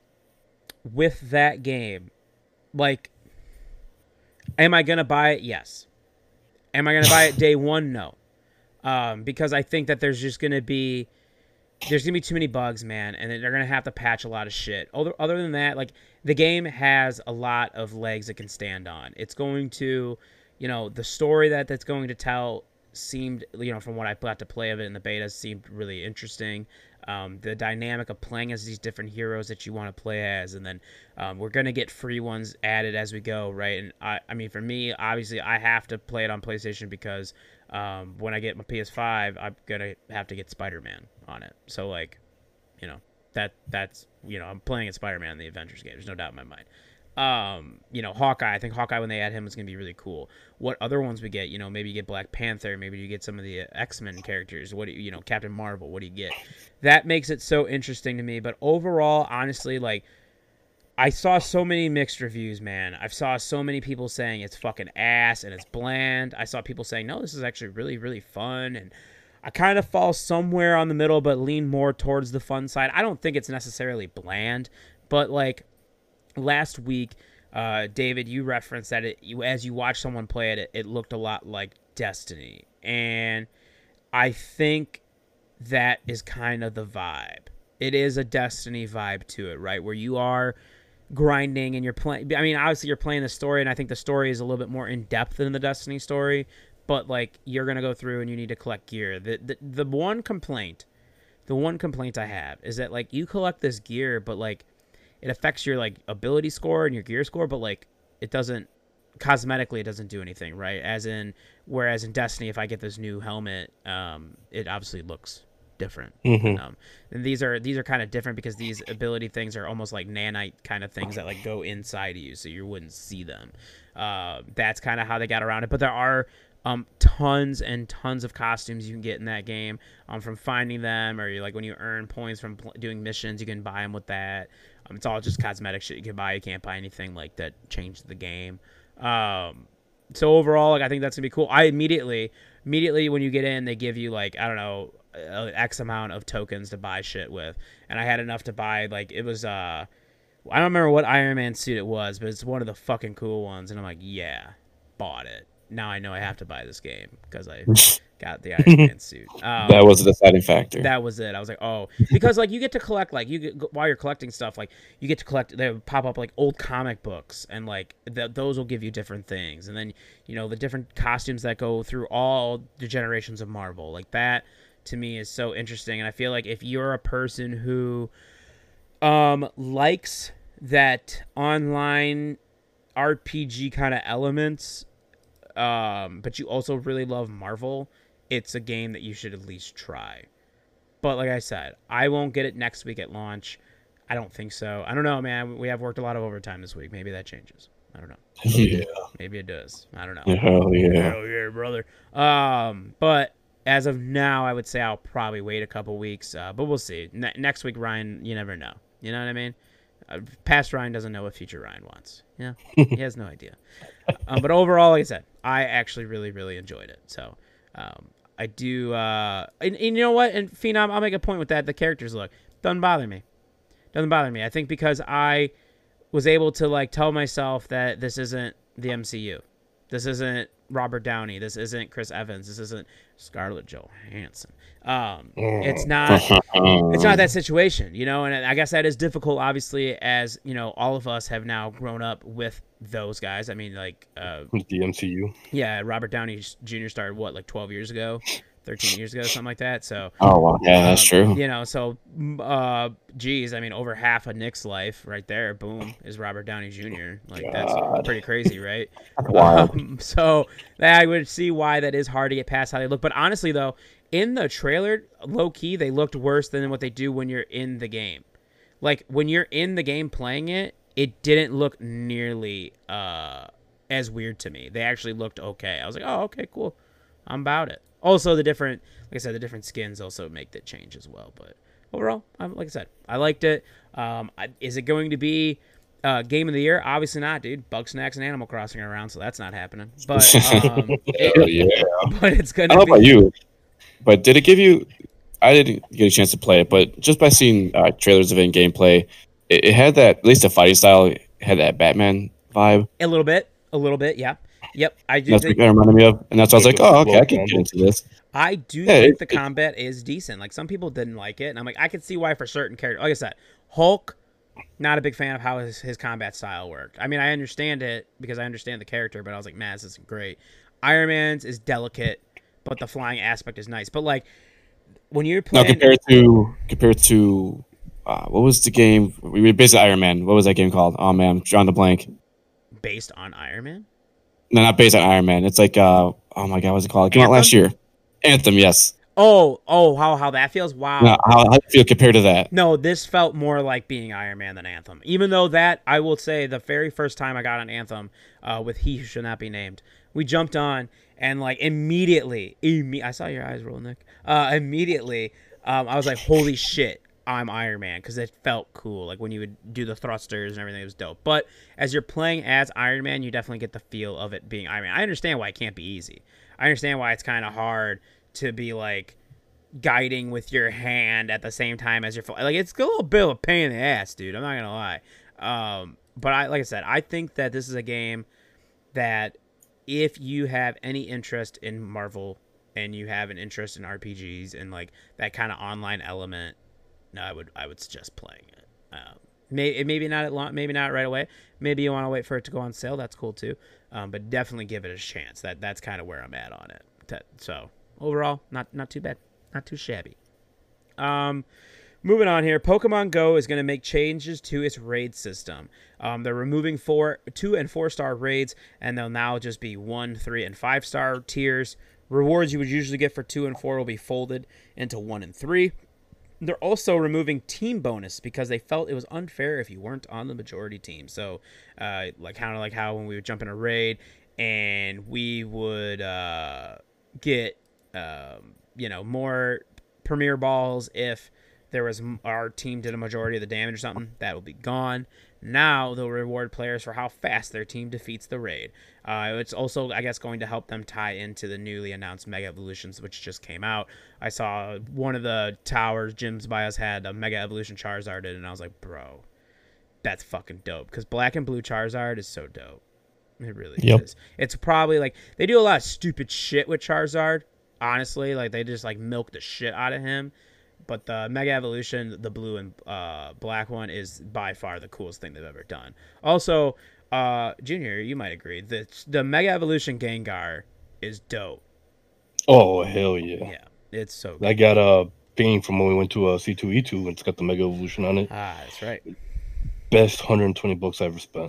with that game, like, am I gonna buy it? Yes. Am I gonna buy it day one? No. Um, because I think that there's just gonna be there's gonna be too many bugs, man, and they're gonna have to patch a lot of shit. Other other than that, like, the game has a lot of legs it can stand on. It's going to, you know, the story that that's going to tell seemed, you know, from what I got to play of it in the beta, seemed really interesting. Um, the dynamic of playing as these different heroes that you want to play as, and then um, we're gonna get free ones added as we go, right? And I, I mean, for me, obviously, I have to play it on PlayStation because um, when I get my P S five, I'm gonna have to get Spider-Man on it. So, like, you know, that that's you know, I'm playing as Spider-Man in the Avengers game. There's no doubt in my mind. Um, you know, Hawkeye. I think Hawkeye, when they add him, is gonna be really cool. What other ones we get? You know, maybe you get Black Panther. Maybe you get some of the X-Men characters. What do you, you know, Captain Marvel? What do you get? That makes it so interesting to me. But overall, honestly, like, I saw so many mixed reviews, man. I saw so many people saying it's fucking ass and it's bland. I saw people saying, no, this is actually really, really fun. And I kind of fall somewhere on the middle, but lean more towards the fun side. I don't think it's necessarily bland, but like last week, uh, David, you referenced that it, you, as you watch someone play it, it, it looked a lot like Destiny. And I think that is kind of the vibe. It is a Destiny vibe to it, right? Where you are grinding and you're playing. I mean, obviously you're playing the story, and I think the story is a little bit more in depth than the Destiny story. But like, you're gonna go through and you need to collect gear. The the the one complaint, the one complaint I have is that like you collect this gear, but like it affects your like ability score and your gear score, but like it doesn't cosmetically it doesn't do anything, right? As in, whereas in Destiny, if I get this new helmet, um, it obviously looks different. Mhm. Um, and these are these are kind of different because these ability things are almost like nanite kind of things that like go inside of you, so you wouldn't see them. Uh, that's kind of how they got around it. But there are um, tons and tons of costumes you can get in that game um, from finding them, or you like when you earn points from pl- doing missions, you can buy them with that. Um, it's all just cosmetic shit you can buy. You can't buy anything like that changed the game. Um, so overall, like I think that's gonna be cool. I immediately, immediately when you get in, they give you like I don't know, uh, X amount of tokens to buy shit with, and I had enough to buy like it was. Uh, I don't remember what Iron Man suit it was, but it's one of the fucking cool ones, and I'm like, yeah, bought it. Now I know I have to buy this game because I got the Iron Man suit. Um, That was the deciding factor. that was it. I was like, oh, because like you get to collect like you get while you're collecting stuff, like you get to collect. They pop up like old comic books, and like th- those will give you different things, and then you know the different costumes that go through all the generations of Marvel. Like that to me is so interesting, and I feel like if you're a person who um likes that online R P G kind of elements, um, but you also really love Marvel, it's a game that you should at least try. But like I said, I won't get it next week at launch. I don't think so. I don't know, man. We have worked a lot of overtime this week. Maybe that changes. I don't know. Hell yeah. Maybe it does. I don't know. Hell yeah. Hell yeah, brother. Um, but as of now, I would say I'll probably wait a couple weeks. Uh, but we'll see. Ne- next week, Ryan, you never know. You know what I mean? Uh, past Ryan doesn't know what future Ryan wants. Yeah, he has no idea. Um, but overall, like I said, I actually really, really enjoyed it. So um, I do. Uh, and, and you know what? And Phenom, I'll make a point with that. The characters look doesn't bother me. Doesn't bother me. I think because I was able to like tell myself that this isn't the M C U. This isn't Robert Downey. This isn't Chris Evans. This isn't Scarlett Johansson. Um, it's not. It's not that situation, you know. And I guess that is difficult, obviously, as you know, all of us have now grown up with those guys. I mean, like, uh, The M C U. yeah, Robert Downey Junior started what, like twelve years ago, thirteen years ago, something like that. So, Oh wow. Yeah, that's um, true. You know, so, uh, geez, I mean, over half of Nick's life, right there, boom, is Robert Downey Junior Like that's God. pretty crazy, right? Wild. Um, so I would see why that is hard to get past how they look. But honestly, though, in the trailer, low key, they looked worse than what they do when you're in the game. Like when you're in the game playing it, it didn't look nearly uh, as weird to me. They actually looked okay. I was like, oh, okay, cool. I'm about it. Also, the different, like I said, the different skins also make that change as well. But overall, I'm, like I said, I liked it. Um, I, is it going to be uh, game of the year? Obviously not, dude. Bugsnax and Animal Crossing are around, so that's not happening. But um, Hell it, yeah. but it's I gonna don't know be. about you, but did it give you? I didn't get a chance to play it, but just by seeing uh, trailers of it in gameplay, it, it had that, at least the fighting style, it had that Batman vibe. A little bit, a little bit, yeah, yep. I do That's think what that reminded me of, and that's why I was like, Like a oh, okay, slow I can get combo. into this. I do Yeah, think it- the it- combat is decent. Like some people didn't like it, and I'm like, I can see why for certain characters. Like I said, Hulk, not a big fan of how his, his combat style worked. I mean, I understand it because I understand the character, but I was like, man, this isn't great. Iron Man's is delicate, but the flying aspect is nice. But like when you're No, playing, compared to compared to uh, what was the game? We were basically Iron Man. What was that game called? Oh man, I'm drawing the blank. based on Iron Man, No, not based on Iron Man. It's like uh, oh my god, what's it called? It came out last Anthem? year. Anthem, yes. oh, oh, how how that feels? Wow. No, how, how do you feel compared to that? No, this felt more like being Iron Man than Anthem. Even though that, I will say, the very first time I got on Anthem uh, with He Who Should Not Be Named, we jumped on and like immediately, imme- I saw your eyes roll, Nick. Uh, immediately, um, I was like, holy shit, I'm Iron Man, because it felt cool. Like when you would do the thrusters and everything, it was dope. But as you're playing as Iron Man, you definitely get the feel of it being Iron Man. I understand why it can't be easy. I understand why it's kind of hard to be like guiding with your hand at the same time as you're flying. Like it's a little bit of a pain in the ass, dude. I'm not gonna lie. Um, but I, like I said, I think that this is a game that if you have any interest in Marvel and you have an interest in R P Gs and like that kind of online element, no, I would I would suggest playing it. Um, may, maybe not at long, maybe not right away. Maybe you want to wait for it to go on sale. That's cool too. Um, but definitely give it a chance. That that's kind of where I'm at on it. So overall, not not too bad. Not too shabby. Um, Moving on here, Pokemon Go is going to make changes to its raid system. Um, they're removing four, two and four star raids, and they'll now just be one, three, and five star tiers. Rewards you would usually get for two and four will be folded into one and three. They're also removing team bonus because they felt it was unfair if you weren't on the majority team. So, uh, like kind of like how when we would jump in a raid and we would uh, get, um, you know, more premier balls if there was our team did a majority of the damage or something, that will be gone. Now they'll reward players for how fast their team defeats the raid. Uh, it's also, I guess, going to help them tie into the newly announced Mega Evolutions, which just came out. I saw one of the towers gyms by us had a Mega Evolution Charizard in, and I was like, bro, that's fucking dope. Because Black and Blue Charizard is so dope. It really Yep. is. It's probably like, they do a lot of stupid shit with Charizard, honestly. Like, they just like milk the shit out of him. But the Mega Evolution, the blue and uh, black one, is by far the coolest thing they've ever done. Also, uh, Junior, you might agree that the Mega Evolution Gengar is dope. Oh hell yeah! Yeah, it's so good. I got a thing from when we went to uh, C two E two, and it's got the Mega Evolution on it. Ah, that's right. Best one hundred twenty bucks I ever spent.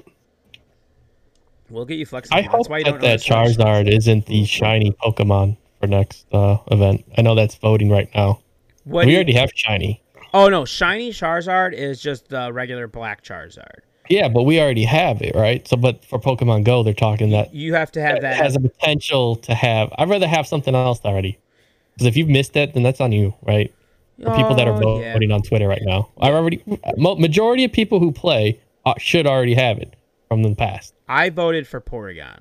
We'll get you flexible. I That's hope why you that don't know that this much. Charizard isn't the shiny Pokemon for next uh, event. I know that's voting right now. What we do you- already have shiny. Oh no, shiny Charizard is just the regular black Charizard. Yeah, but we already have it, right? So, but for Pokemon Go, they're talking that You have to have it that. has a potential to have. I'd rather have something else already. Because if you've missed it, then that's on you, right? For people that are Oh, yeah. voting on Twitter right now, I already mo- majority of people who play uh, should already have it from the past. I voted for Porygon,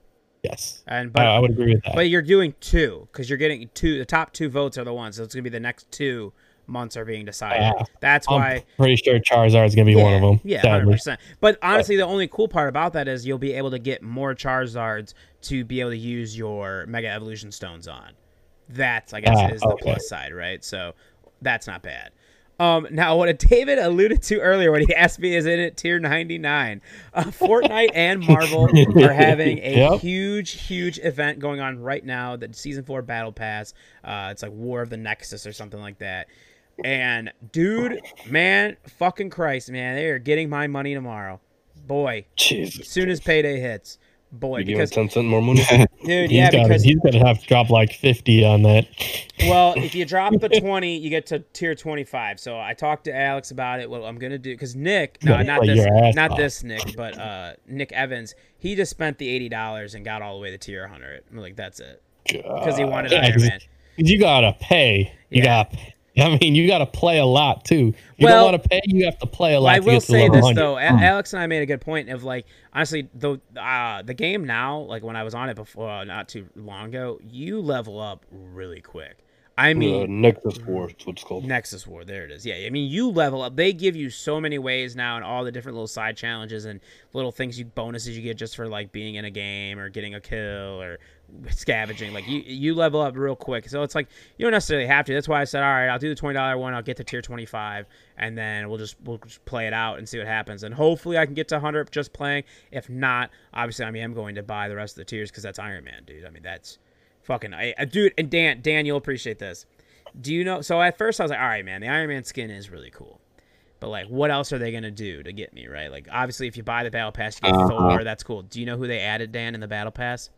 Yes, and I, but I would agree with that. But you're doing two because you're getting two. The top two votes are the ones. So it's gonna be the next two months are being decided. Yeah. That's I'm why. pretty sure Charizard is gonna be yeah, one of them. Yeah, sadly. hundred percent. But honestly, the only cool part about that is you'll be able to get more Charizards to be able to use your Mega Evolution Stones on. That's I guess Ah, is the okay. plus side, right? So that's not bad. Um, now, what David alluded to earlier when he asked me, is it at tier ninety-nine? Uh, Fortnite and Marvel are having a Yep. huge, huge event going on right now. The Season four Battle Pass. Uh, it's like War of the Nexus or something like that. And, dude, man, fucking Christ, man, they are getting my money tomorrow. Boy, Jesus. as soon as payday hits. Boy, You give him because, ten cent more money. dude, He's yeah, got because he's gonna have to drop like fifty on that. well, if you drop the twenty, you get to tier twenty-five. So I talked to Alex about it. What I'm gonna do, because Nick, no, Gotta not play this, your ass not off. this Nick, but uh, Nick Evans, he just spent the eighty dollars and got all the way to tier one hundred. I'm like, that's it, because he wanted Yeah, Iron 'cause Man. You gotta pay. You Yeah. gotta. I mean, you gotta play a lot too. You Well- don't want to pay. You have to play a lot. Well, I to will get to say level this one hundred. though, A- Alex and I made a good point of like, honestly, the uh, the game now, like when I was on it before, uh, not too long ago, you level up really quick. I mean, uh, Nexus War, that's what it's called. Nexus War, there it is. Yeah, I mean, you level up. They give you so many ways now, and all the different little side challenges and little things, you bonuses you get just for like being in a game or getting a kill or scavenging. Like you, you level up real quick. So it's like you don't necessarily have to. That's why I said, all right, I'll do the twenty dollar one. I'll get to tier twenty-five, and then we'll just we'll just play it out and see what happens. And hopefully, I can get to one hundred just playing. If not, obviously, I mean, I'm going to buy the rest of the tiers because that's Iron Man, dude. I mean, that's fucking, I, I, dude. And Dan, Dan, you'll appreciate this. Do you know? So at first I was like, all right, man, the Iron Man skin is really cool. But, like, what else are they going to do to get me, right? Like, obviously, if you buy the Battle Pass, you get Uh-huh. Thor. That's cool. Do you know who they added, Dan, in the Battle Pass?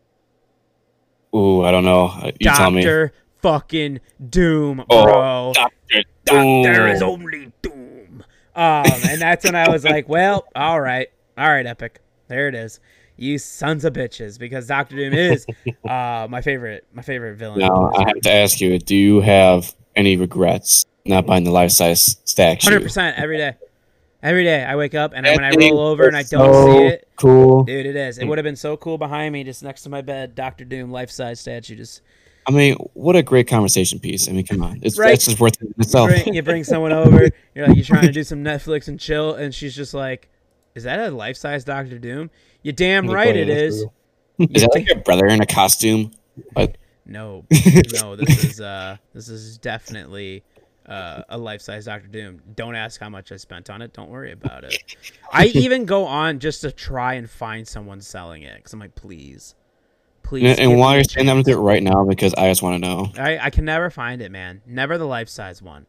Ooh, I don't know. Uh, You tell me. Doctor fucking Doom, Oh, bro. Doctor There is Doom. only Doom. Um, and that's when I was like, well, all right. All right, Epic. There it is. You sons of bitches, because Doctor Doom is uh, my favorite my favorite villain. Now, I have to ask you, do you have any regrets not buying the life-size statue? one hundred percent every day. Every day I wake up and That when I thing roll over and I was don't so see it, Cool. dude, it is. It would have been so cool behind me, just next to my bed, Doctor Doom life-size statue. Just I mean, what a great conversation piece. I mean, come on. It's, Right. it's just worth it in you itself. bring, you bring someone over, you're like, you're trying to do some Netflix and chill, and she's just like, is that a life-size Doctor Doom? You damn right it is. Is that like your brother in a costume? But No, no, this is uh, this is definitely uh, a life-size Doctor Doom. Don't ask how much I spent on it. Don't worry about it. I even go on just to try and find someone selling it because I'm like, please, please. and, give and while me a you're saying that, I'm chance. gonna do it right now because I just want to know. I, I can never find it, man. Never the life-size one.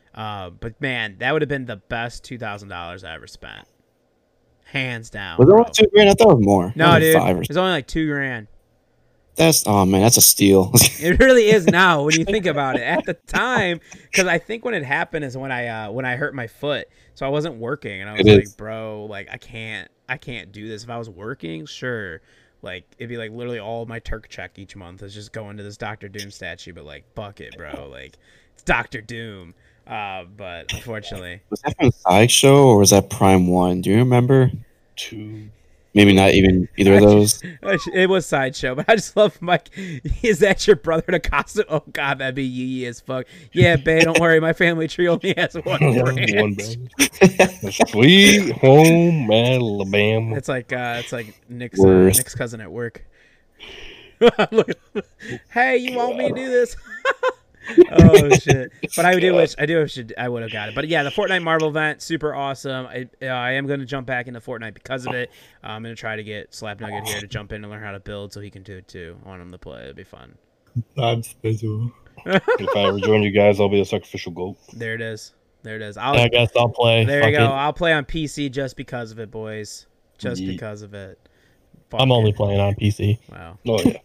Uh, but man, that would have been the best two thousand dollars I ever spent, hands down. Was it bro. only two grand? I thought it was more. No, Like dude, five or it was only like two grand. That's oh man, that's a steal. It really is now when you think about it. At the time, because I think when it happened is when I uh, when I hurt my foot, so I wasn't working, and I was It like, is. bro, like I can't, I can't do this. If I was working, sure, like it'd be like literally all of my Turk check each month is just going to this Doctor Doom statue. But like, fuck it, bro, like it's Doctor Doom. Uh, but unfortunately, Was that from Sideshow or was that Prime One? Do you remember? Two. Maybe not even either of those. it was Sideshow. But I just love Mike. Is that your brother to costume? Oh god, that'd be yee as fuck. Yeah, babe, don't worry, my family tree only has one brand. One brand. Sweet home Alabama. It's like uh, it's like Nick's uh, Worst. Nick's cousin at work. Look, hey, you want me to do this? Oh shit! But I do wish I do wish I would have got it. But yeah, the Fortnite Marvel event, super awesome. I, uh, I am going to jump back into Fortnite because of it. Uh, I'm going to try to get Slap Nugget here to jump in and learn how to build so he can do it too. I want him to play. It'd be fun. I'm special. If I ever join you guys, I'll be the sacrificial goat. There it is. There it is. I'll, I guess I'll play. there Fuck you go. it. I'll play on P C just because of it, boys. Just Yeet. because of it. Fuck I'm only it. playing on P C. Wow. Oh yeah.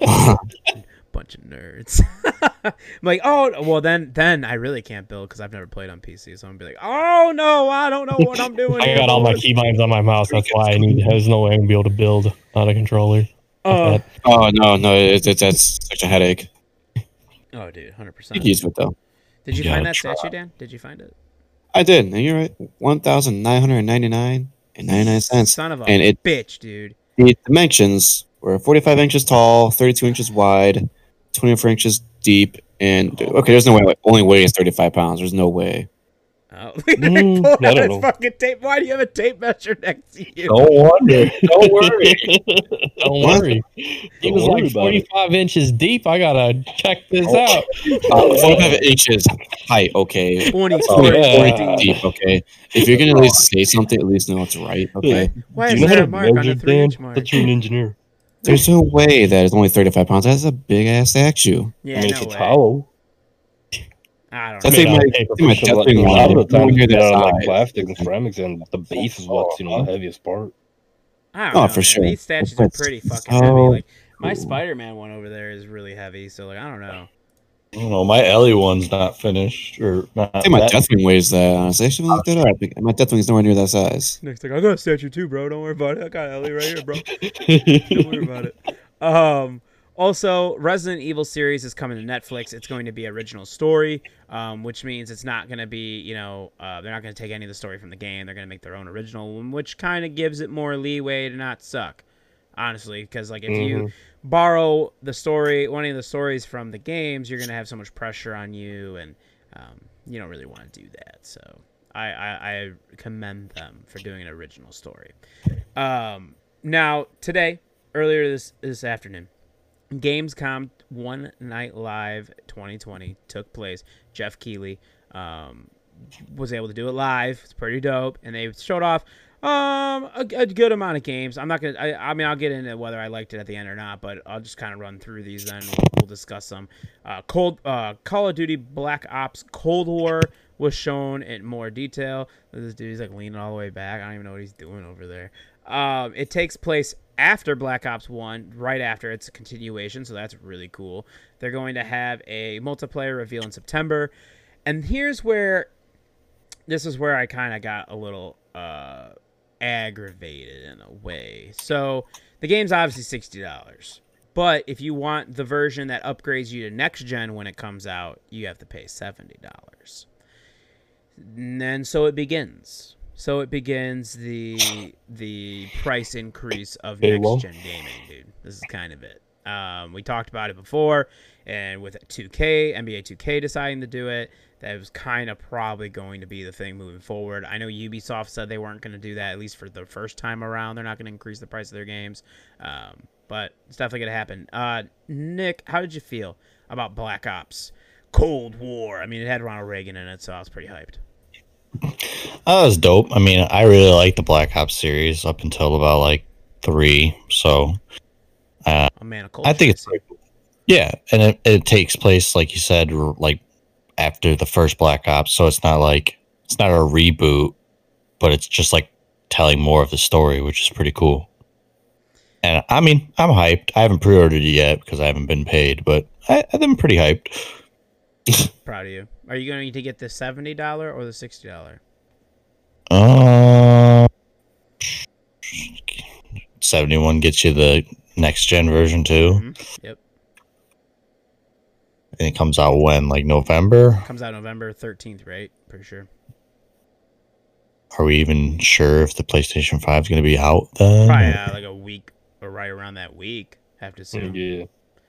Bunch of nerds. I'm like, oh, well, then then I really can't build because I've never played on P C. So I'm going to be like, oh, no, I don't know what I'm doing. I here, got all my boys. keybinds on my mouse. That's why I need. There's no way I'm gonna be able to build on a controller. Oh, Oh no, no, it's, it's that's such a headache. oh, dude, one hundred You percent. can use it though. Did you You find gotta that try. statue, Dan? Did you find it? I did. And you're right. One thousand nine hundred ninety nine and ninety nine cents. Son of a And it bitch, dude. the dimensions were forty-five inches tall, thirty-two inches wide, twenty-four inches deep, and okay, there's no way. Like, only weighs thirty-five pounds. There's no way. Oh, Mm, pull I out don't his know. fucking tape. Why do you have a tape measure next to you? No wonder. Don't worry. Don't worry. He was Don't worry like about it. forty-five inches deep. I gotta check this Oh. out. Uh, forty-five inches height. Okay. twenty-four yeah. deep. Deep. Okay. If you're gonna at least say something, at least know it's right. Okay. Why Do is you know how there a to mark on measure, the three Dan? inch mark? That you're an engineer. There's no way that it's only thirty-five pounds. That's a big ass statue. Yeah, I mean, no if it's way. hollow. I don't That's know. Made like out my, of paper my for So, like, testing a lot of line. the time, Nowhere it's near made out of that like size. plastic and ceramics, and the base is what's you know the heaviest part. I don't Oh, know, for man. sure. These statues are That's pretty fucking so heavy. Like my cool. Spider-Man one over there is really heavy. So like I don't know. I don't know. My Ellie one's not finished or not. I think my that- Deathwing weighs that. Honestly, I should look that up. My Deathwing's nowhere near that size. Next thing I got a statue too, bro. Don't worry about it. I got Ellie right here, bro. Don't worry about it. Um, also, Resident Evil series is coming to Netflix. It's going to be original story, um, which means it's not going to be, you know, uh, they're not going to take any of the story from the game. They're going to make their own original one, which kind of gives it more leeway to not suck, honestly. Because, like, if you borrow the story, one of the stories from the games, you're going to have so much pressure on you, and um, you don't really want to do that. So I, I, I commend them for doing an original story. Um, now, today, earlier this, this afternoon, Gamescom One Night Live twenty twenty took place. Jeff Keighley um, was able to do it live. It's pretty dope, and they showed off um, a, a good amount of games. I'm not gonna. I, I mean, I'll get into whether I liked it at the end or not, but I'll just kind of run through these. Then we'll, we'll discuss them. Uh, Cold uh, Call of Duty Black Ops Cold War was shown in more detail. This dude's like leaning all the way back. I don't even know what he's doing over there. Um, it takes place after Black Ops one, right after. It's a continuation, so that's really cool. They're going to have a multiplayer reveal in September. And here's where, this is where I kind of got a little uh, aggravated in a way. So the game's obviously sixty dollars. But if you want the version that upgrades you to next gen when it comes out, you have to pay seventy dollars. And then so it begins. So it begins the the price increase of Halo. next gen gaming, dude. This is kind of it. Um, we talked about it before, and with two K, N B A two K deciding to do it, that was kind of probably going to be the thing moving forward. I know Ubisoft said they weren't going to do that, at least for the first time around. They're not going to increase the price of their games, um, but it's definitely going to happen. Uh, Nick, how did you feel about Black Ops Cold War? I mean, it had Ronald Reagan in it, so I was pretty hyped. That was dope. I mean, I really liked the Black Ops series up until about like three. So, uh, A man of culture. I think it's yeah, and it, it takes place like you said, r- like after the first Black Ops, so it's not like it's not a reboot, but it's just like telling more of the story, which is pretty cool. And I mean, I'm hyped. I haven't pre-ordered it yet because I haven't been paid, but I, I'm pretty hyped. Proud of you. Are you going to get the seventy dollars or the sixty dollars? Uh, seventy-one gets you the next gen version too. Mm-hmm. Yep. And it comes out when, like November? Comes out November thirteenth, right? Pretty sure. Are we even sure if the PlayStation five is going to be out then? Probably uh, like a week or right around that week. Have to see. Yeah.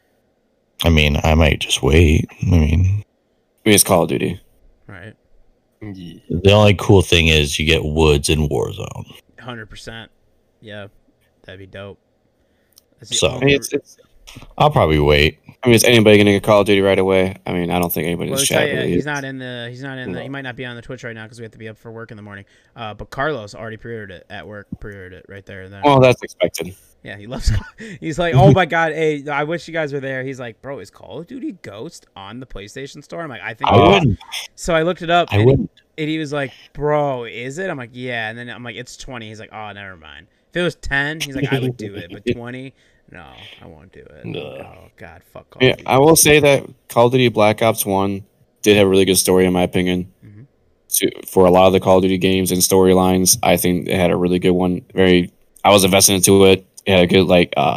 I mean, I might just wait. I mean, I mean, it's Call of Duty. Right. Yeah. the only cool thing is you get woods in Warzone. one hundred percent. Yeah. That'd be dope. That's the So- I only- mean, it's, it's, I'll probably wait. I mean, is anybody going to get Call of Duty right away? I mean, I don't think anybody in Well, this I'll tell chat you, really he's is. not in the. He's not in the. No. He might not be on the Twitch right now because we have to be up for work in the morning. Uh, but Carlos already pre-ordered it at work. Pre-ordered it right there. And there. Well, that's expected. Yeah, he loves. He's like, oh my god, hey, I wish you guys were there. He's like, bro, is Call of Duty Ghost on the PlayStation Store? I'm like, I think. I it is. wouldn't. So I looked it up. I and, wouldn't. and he was like, bro, is it? I'm like, yeah. And then I'm like, it's twenty. He's like, oh, never mind. If it was ten, he's like, I would do it. But twenty, no, I won't do it. No. Oh god, fuck Call Yeah, of Duty. I will say that Call of Duty Black Ops one did have a really good story, in my opinion. Mhm. To, for a lot of the Call of Duty games and storylines, I think it had a really good one. Very, I was invested into it. It had a good like, uh,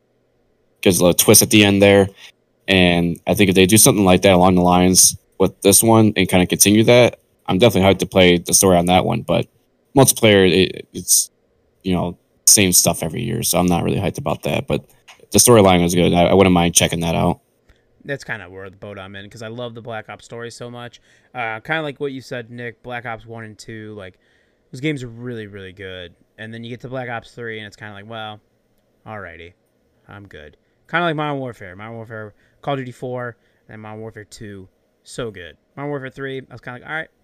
good little twist at the end there, and I think if they do something like that along the lines with this one and kind of continue that, I'm definitely hyped to play the story on that one. But multiplayer, it, it's you know same stuff every year, so I'm not really hyped about that. But the storyline was good. I, I wouldn't mind checking that out. That's kind of where the boat I'm in because I love the Black Ops story so much. Uh, kind of like what you said, Nick. Black Ops one and two, like those games are really, really good. And then you get to Black Ops three, and it's kind of like, well, alrighty, I'm good. Kind of like Modern Warfare, Modern Warfare, Call of Duty four, and Modern Warfare two, so good. Modern Warfare three, I was kind of like, all right,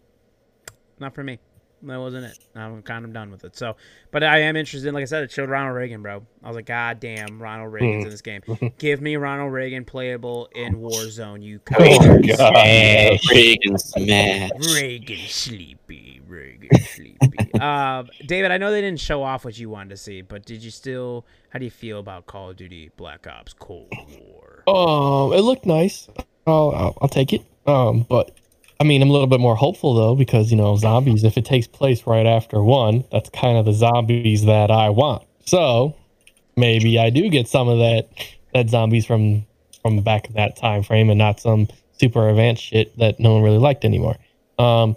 not for me. That wasn't it. I'm kind of done with it. So, but I am interested. In, like I said, it showed Ronald Reagan, bro. I was like, God damn, Ronald Reagan's in this game. Give me Ronald Reagan playable in Warzone, you cowards. God. Reagan smash. Reagan sleepy, Reagan sleepy. uh, David, I know they didn't show off what you wanted to see, but did you still? How do you feel about Call of Duty Black Ops Cold War? Um, it looked nice. I'll, I'll, I'll take it. Um, but I mean, I'm a little bit more hopeful though because you know zombies. If it takes place right after one, that's kind of the zombies that I want. So maybe I do get some of that that zombies from from back in that time frame, and not some super advanced shit that no one really liked anymore. Um,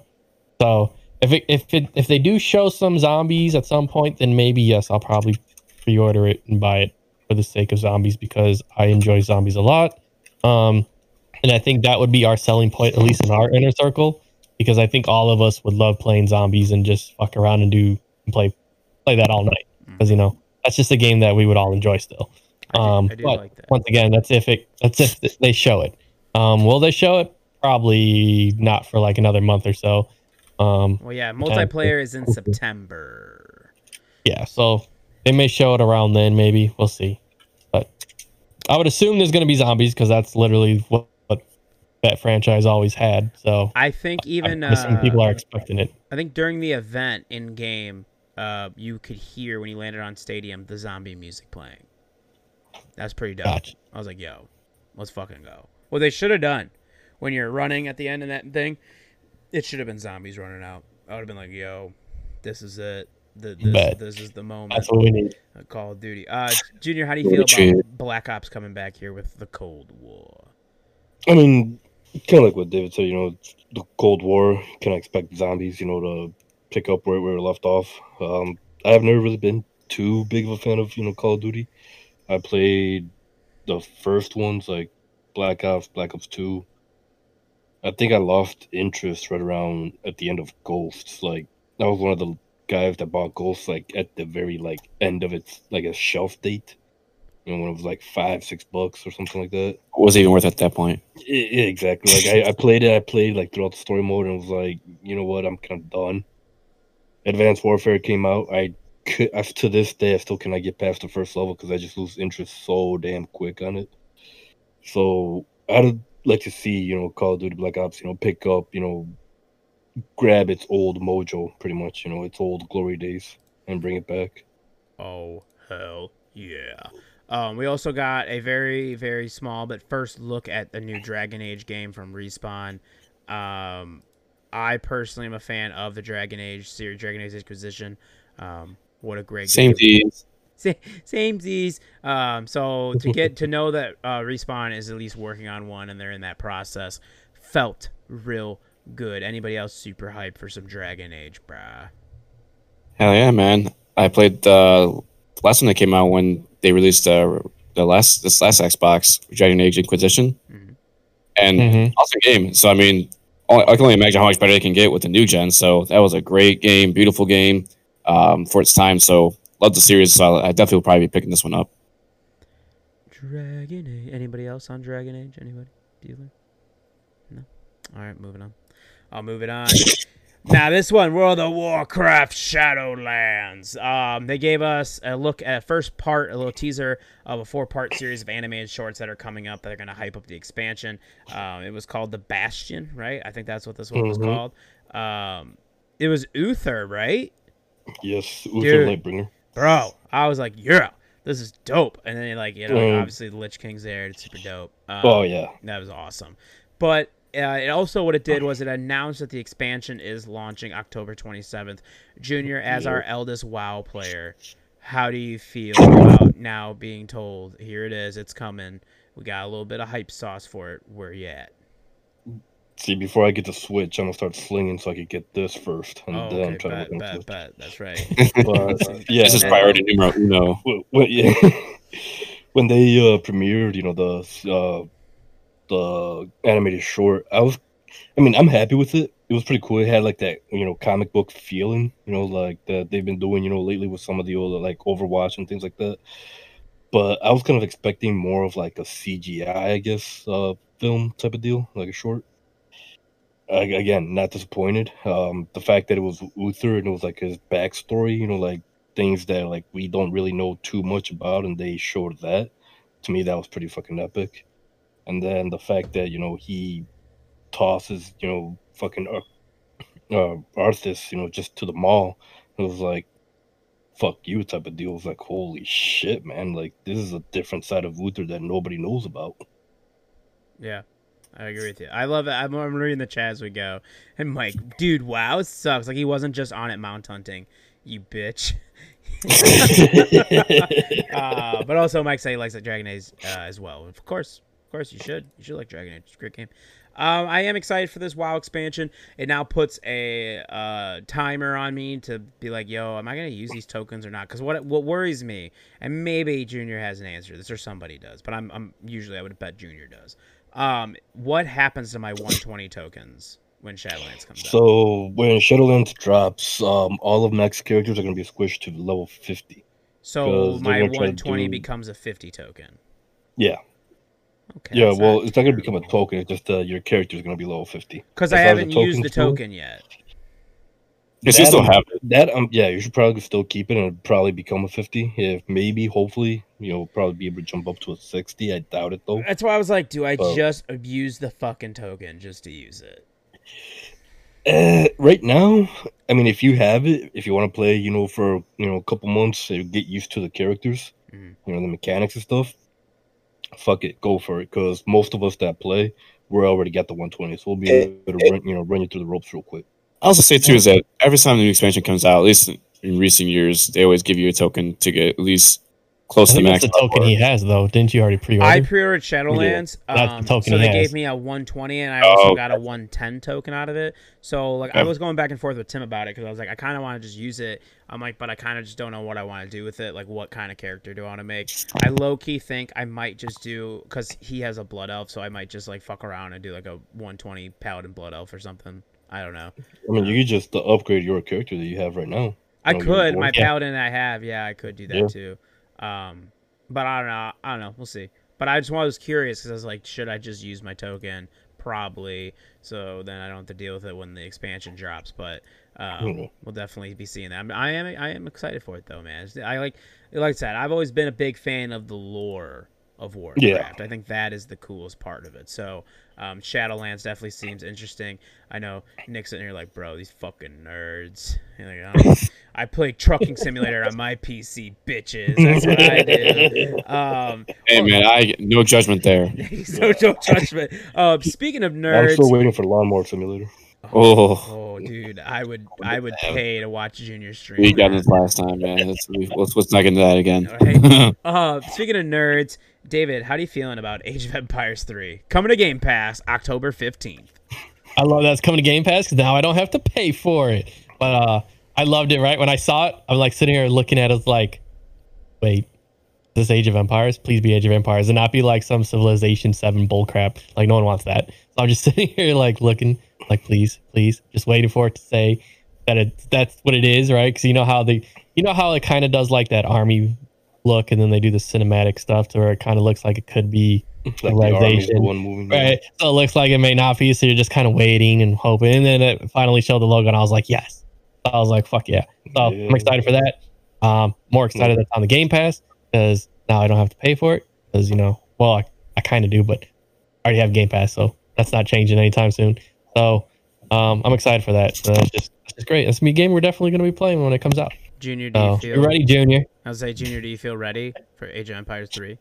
so if it, if it, if they do show some zombies at some point, then maybe yes, I'll probably pre-order it and buy it for the sake of zombies because I enjoy zombies a lot. Um, and I think that would be our selling point, at least in our inner circle, because I think all of us would love playing zombies and just fuck around and do and play play that all night because you know that's just a game that we would all enjoy still. I do, Um, I do but like that. once again, that's if it that's if they show it. Um, will they show it? Probably not for like another month or so. Um, Well, yeah, multiplayer is in September. yeah, so they may show it around then. Maybe we'll see. But I would assume there's going to be zombies because that's literally what, what that franchise always had. So I think even I assume uh, people are expecting it. I think during the event in game, uh, you could hear when you landed on Stadium the zombie music playing. That's pretty dope. Gotcha. I was like, yo, let's fucking go. What they should have done when you're running at the end of that thing, it should have been zombies running out. I would have been like, yo, this is it. The, this, Bet. this is the moment. That's what we need. Uh, Call of Duty. Uh, Junior, how do you feel about Black Ops coming back here with the Cold War? I mean, kind of like what David said, you know, the Cold War, can I expect zombies, you know, to pick up where we were left off. Um, I have never really been too big of a fan of, you know, Call of Duty. I played the first ones, like Black Ops, Black Ops two. I think I lost interest right around at the end of Ghosts. Like, I was one of the guys that bought Ghosts, like, at the very, like, end of its, like, a shelf date. You know, when it was, like, five, six bucks or something like that. Was it even worth it at that point? Yeah, yeah, exactly. Like I, I played it, I played like throughout the story mode, and was like, you know what, I'm kind of done. Advanced Warfare came out. I could, I, to this day, I still cannot get past the first level because I just lose interest so damn quick on it. So out of like to see, you know, Call of Duty Black Ops, you know, pick up, you know, grab its old mojo, pretty much, you know, its old glory days, and bring it back. Oh, hell yeah. Um, we also got a very, very small but first look at the new Dragon Age game from Respawn. Um, I personally am a fan of the Dragon Age series, Dragon Age Inquisition. Um, what a great Same game. D's. Same, same Z's. Um, so to get to know that uh, Respawn is at least working on one and they're in that process felt real good. Anybody else super hyped for some Dragon Age, bruh? Hell yeah, man! I played the last one that came out when they released uh, the last this last Xbox, Dragon Age Inquisition, Mm-hmm. and Mhm. awesome game. So I mean, I can only imagine how much better they can get with the new gen. So that was a great game, beautiful game um, for its time. So love the series. So I definitely will probably be picking this one up. Dragon Age. Anybody else on Dragon Age? Anybody? Bueller? No? All right, moving on. I'll move it on. Now, this one, World of Warcraft Shadowlands. Um, they gave us a look at first part, a little teaser of a four-part series of animated shorts that are coming up that are going to hype up the expansion. Um, it was called The Bastion, right? I think that's what this one was Mhm. called. Um, it was Uther, right? Yes, Uther Dude. Lightbringer. Bro, I was like, yeah, this is dope. And then, like, you know, Mm. obviously the Lich King's there. It's super dope. Um, Oh yeah, That was awesome. But uh, it also, what it did was it announced that the expansion is launching October twenty-seventh. Junior, as our eldest WoW player, how do you feel about now being told, here it is, it's coming. We got a little bit of hype sauce for it. Where you at? see, before I get the Switch, I'm gonna start slinging so I could get this first, and Oh, then okay, try to bet, look on bet, Switch. bet. That's right. But, yeah, This is Yeah. priority numero uno. when, when- yeah, when they uh, premiered, you know, the uh, the animated short, I was, I mean, I'm happy with it. It was pretty cool. It had like that, you know, comic book feeling, you know, like that they've been doing, you know, lately with some of the older like Overwatch and things like that. But I was kind of expecting more of like a C G I, I guess, uh, film type of deal, like a short. I, again, not disappointed. Um, the fact that it was Uther and it was like his backstory, you know, like things that like we don't really know too much about, and they showed that. To me, that was pretty fucking epic. And then the fact that you know he tosses, you know, fucking uh, uh, Arthas, you know, just to the mall. It was like, fuck you type of deal. It was like, holy shit, man! Like this is a different side of Uther that nobody knows about. Yeah, I agree with you. I love it. I'm, I'm reading the chat as we go. And Mike, dude, WoW sucks. Like, he wasn't just on it mount hunting. You bitch. uh, but also, Mike said he likes like Dragon Age uh, as well. Of course, of course, you should. You should like Dragon Age. It's a great game. Um, I am excited for this WoW expansion. It now puts a uh, timer on me to be like, "Yo, am I gonna use these tokens or not?" Because what what worries me, and maybe Junior has an answer to this, or somebody does, but I'm I'm usually I would bet Junior does. Um, what happens to my one twenty tokens when Shadowlands comes out? So when Shadowlands drops, um, all of Max characters are going to be squished to level fifty. So 'cause they're my gonna try to one twenty do- becomes a fifty token. Yeah, Okay. yeah. that's Well, not it's not going to become a terrible. token. It's just uh, your character is going to be level fifty. Because As I far as the haven't used the tokens go, token yet. Yes, you That still um, have it. That um, yeah, you should probably still keep it and it'd probably become a fifty. If maybe, hopefully, you know, probably be able to jump up to a sixty. I doubt it though. That's why I was like, do I Oh. just abuse the fucking token just to use it? Uh, right now, I mean, if you have it, if you want to play, you know, for you know a couple months, to get used to the characters, Mhm. you know, the mechanics and stuff. Fuck it, go for it. Because most of us that play, we're already got the one twenty, so we'll be able to run, you know, run you through the ropes real quick. I also say too is that every time the new expansion comes out, at least in recent years, they always give you a token to get at least close I to think max. that's the token he has, though. Didn't you already pre-order? I pre-ordered Shadowlands, That's the um, token so he they has. gave me a one twenty, and I also Oh, got a one ten token out of it. So like, I Okay. was going back and forth with Tim about it because I was like, I kind of want to just use it. I'm like, but I kind of just don't know what I want to do with it. Like, what kind of character do I want to make? I low key think I might just do because he has a blood elf, so I might just like fuck around and do like a one twenty paladin blood elf or something. I don't know. I mean, you could just uh, upgrade your character that you have right now. I No, you're could. dwarf. My Yeah. paladin I have, yeah, I could do that Yeah. too. Um, but I don't know. I don't know. We'll see. But I just was curious because I was like, should I just use my token? Probably. So then I don't have to deal with it when the expansion drops. But um, Mhm. we'll definitely be seeing that. I, mean, I am. I am excited for it though, man. I like. Like I said, I've always been a big fan of the lore of Warcraft. Yeah. I think that is the coolest part of it. So um, Shadowlands definitely seems interesting. I know Nick's sitting here like, bro, these fucking nerds. Like, oh, I play Trucking Simulator on my P C, bitches. That's what I do. Um, hey, oh, man, I no judgment there. no, no judgment. Uh, speaking of nerds... I'm still waiting for Lawnmower Simulator. Oh, oh, dude, I would, I would pay to watch Junior stream. We got this last time, man. Let's, let's, let's not get into that again. Right. uh, speaking of nerds, David, how are you feeling about Age of Empires three coming to Game Pass October fifteenth? I love that it's coming to Game Pass because now I don't have to pay for it. But uh, I loved it. Right when I saw it, I was like sitting here looking at it, like, wait, this Age of Empires? Please be Age of Empires, and not be like some Civilization seven bullcrap. Like no one wants that. So I'm just sitting here like looking. Like, please, please, just waiting for it to say that it that's what it is, right? Because you know how they, you know how it kind of does like that army look, and then they do the cinematic stuff to where it kind of looks like it could be like the one moving, right? So it looks like it may not be, so you're just kind of waiting and hoping, and then it finally showed the logo, and I was like, yes. So I was like, fuck yeah. So yeah. I'm excited for that. Um, more excited yeah. that's on the Game Pass because now I don't have to pay for it because you know, well, I, I kind of do, but I already have Game Pass, so that's not changing anytime soon. So um, I'm excited for that. So it's just it's just great. It's a game we're definitely going to be playing when it comes out. Junior, do you so, feel you ready, Junior? I was say, Junior, do you feel ready for Age of Empires three?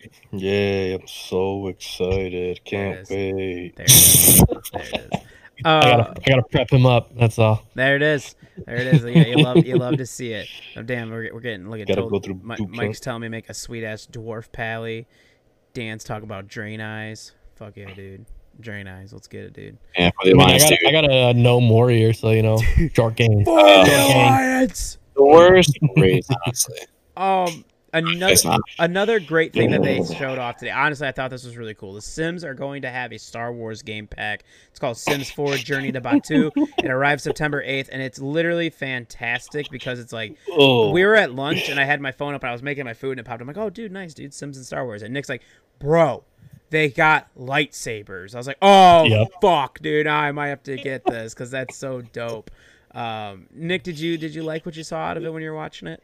Yeah, I'm so excited. Can't wait. There it is. There it is. Uh, I gotta, I gotta prep him up. That's all. There it is. There it is. Yeah, you love, you love to see it. Oh, damn, we're, we're getting look at. Gotta told, go through My, Mike's telling me to make a sweet ass dwarf pally. Dan's talking about drain eyes. Fuck yeah, dude. Drain eyes. Let's get it, dude. Yeah, for the I, mean, I got, I got a gnome warrior, so you know, short game. Uh, the worst race, honestly. Um, another another great thing that they showed off today. Honestly, I thought this was really cool. The Sims are going to have a Star Wars game pack. It's called Sims four Journey to Batuu. It arrives September eighth, and it's literally fantastic because it's like oh. we were at lunch and I had my phone up and I was making my food and it popped. I'm like, oh, dude, nice, dude, Sims and Star Wars. And Nick's like, bro, they got lightsabers. I was like, oh, yep. fuck, dude, I might have to get this because that's so dope. Um, Nick, did you did you like what you saw out of it when you were watching it?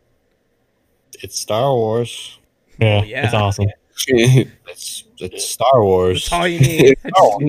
It's Star Wars. Yeah, oh, yeah. It's awesome. it's it's Star Wars. That's all you need. all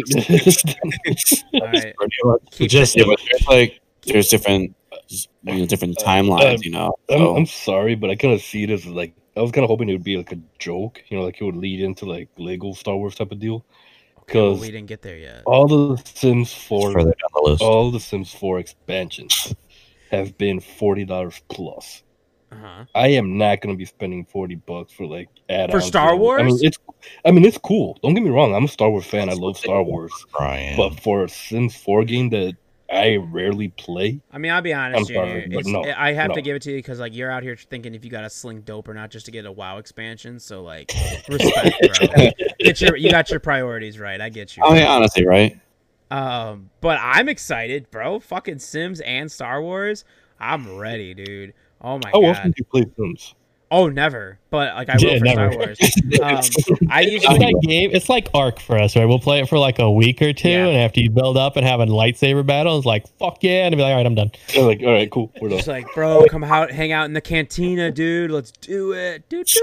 right. Just yeah, but there's like there's different you know, different timelines, um, you know. So. I'm, I'm sorry, but I kind of see it as like I was kind of hoping it would be like a joke, you know, like it would lead into like Lego Star Wars type of deal. Because well, we didn't get there yet. All the Sims four, further down the list. all the Sims four expansions have been forty dollars plus. Uh-huh. I am not going to be spending forty bucks for like add-ons for Star Wars. I mean, it's, I mean, it's cool. Don't get me wrong. I'm a Star Wars fan. I love Star Wars. Brian. But for a Sims four game that I rarely play, I mean, I'll be honest, I'm Junior, sorry, but no, I have no. to give it to you because like you're out here thinking if you got to sling dope or not just to get a WoW expansion. So like, respect, bro. Get your, you got your priorities right. I get you. I mean, honestly, right? Um, but I'm excited, bro. Fucking Sims and Star Wars. I'm ready, dude. Oh my How god. How often do you play Sims? Oh, never. But like I will yeah, for never. Star Wars. Um, I usually it's like game. It's like Ark for us, right? We'll play it for like a week or two, yeah. and after you build up and have a lightsaber battle, it's like fuck yeah, and be like, all right, I'm done. They're like, all right, cool, we're done. It's like, bro, come out, hang out in the cantina, dude. Let's do it.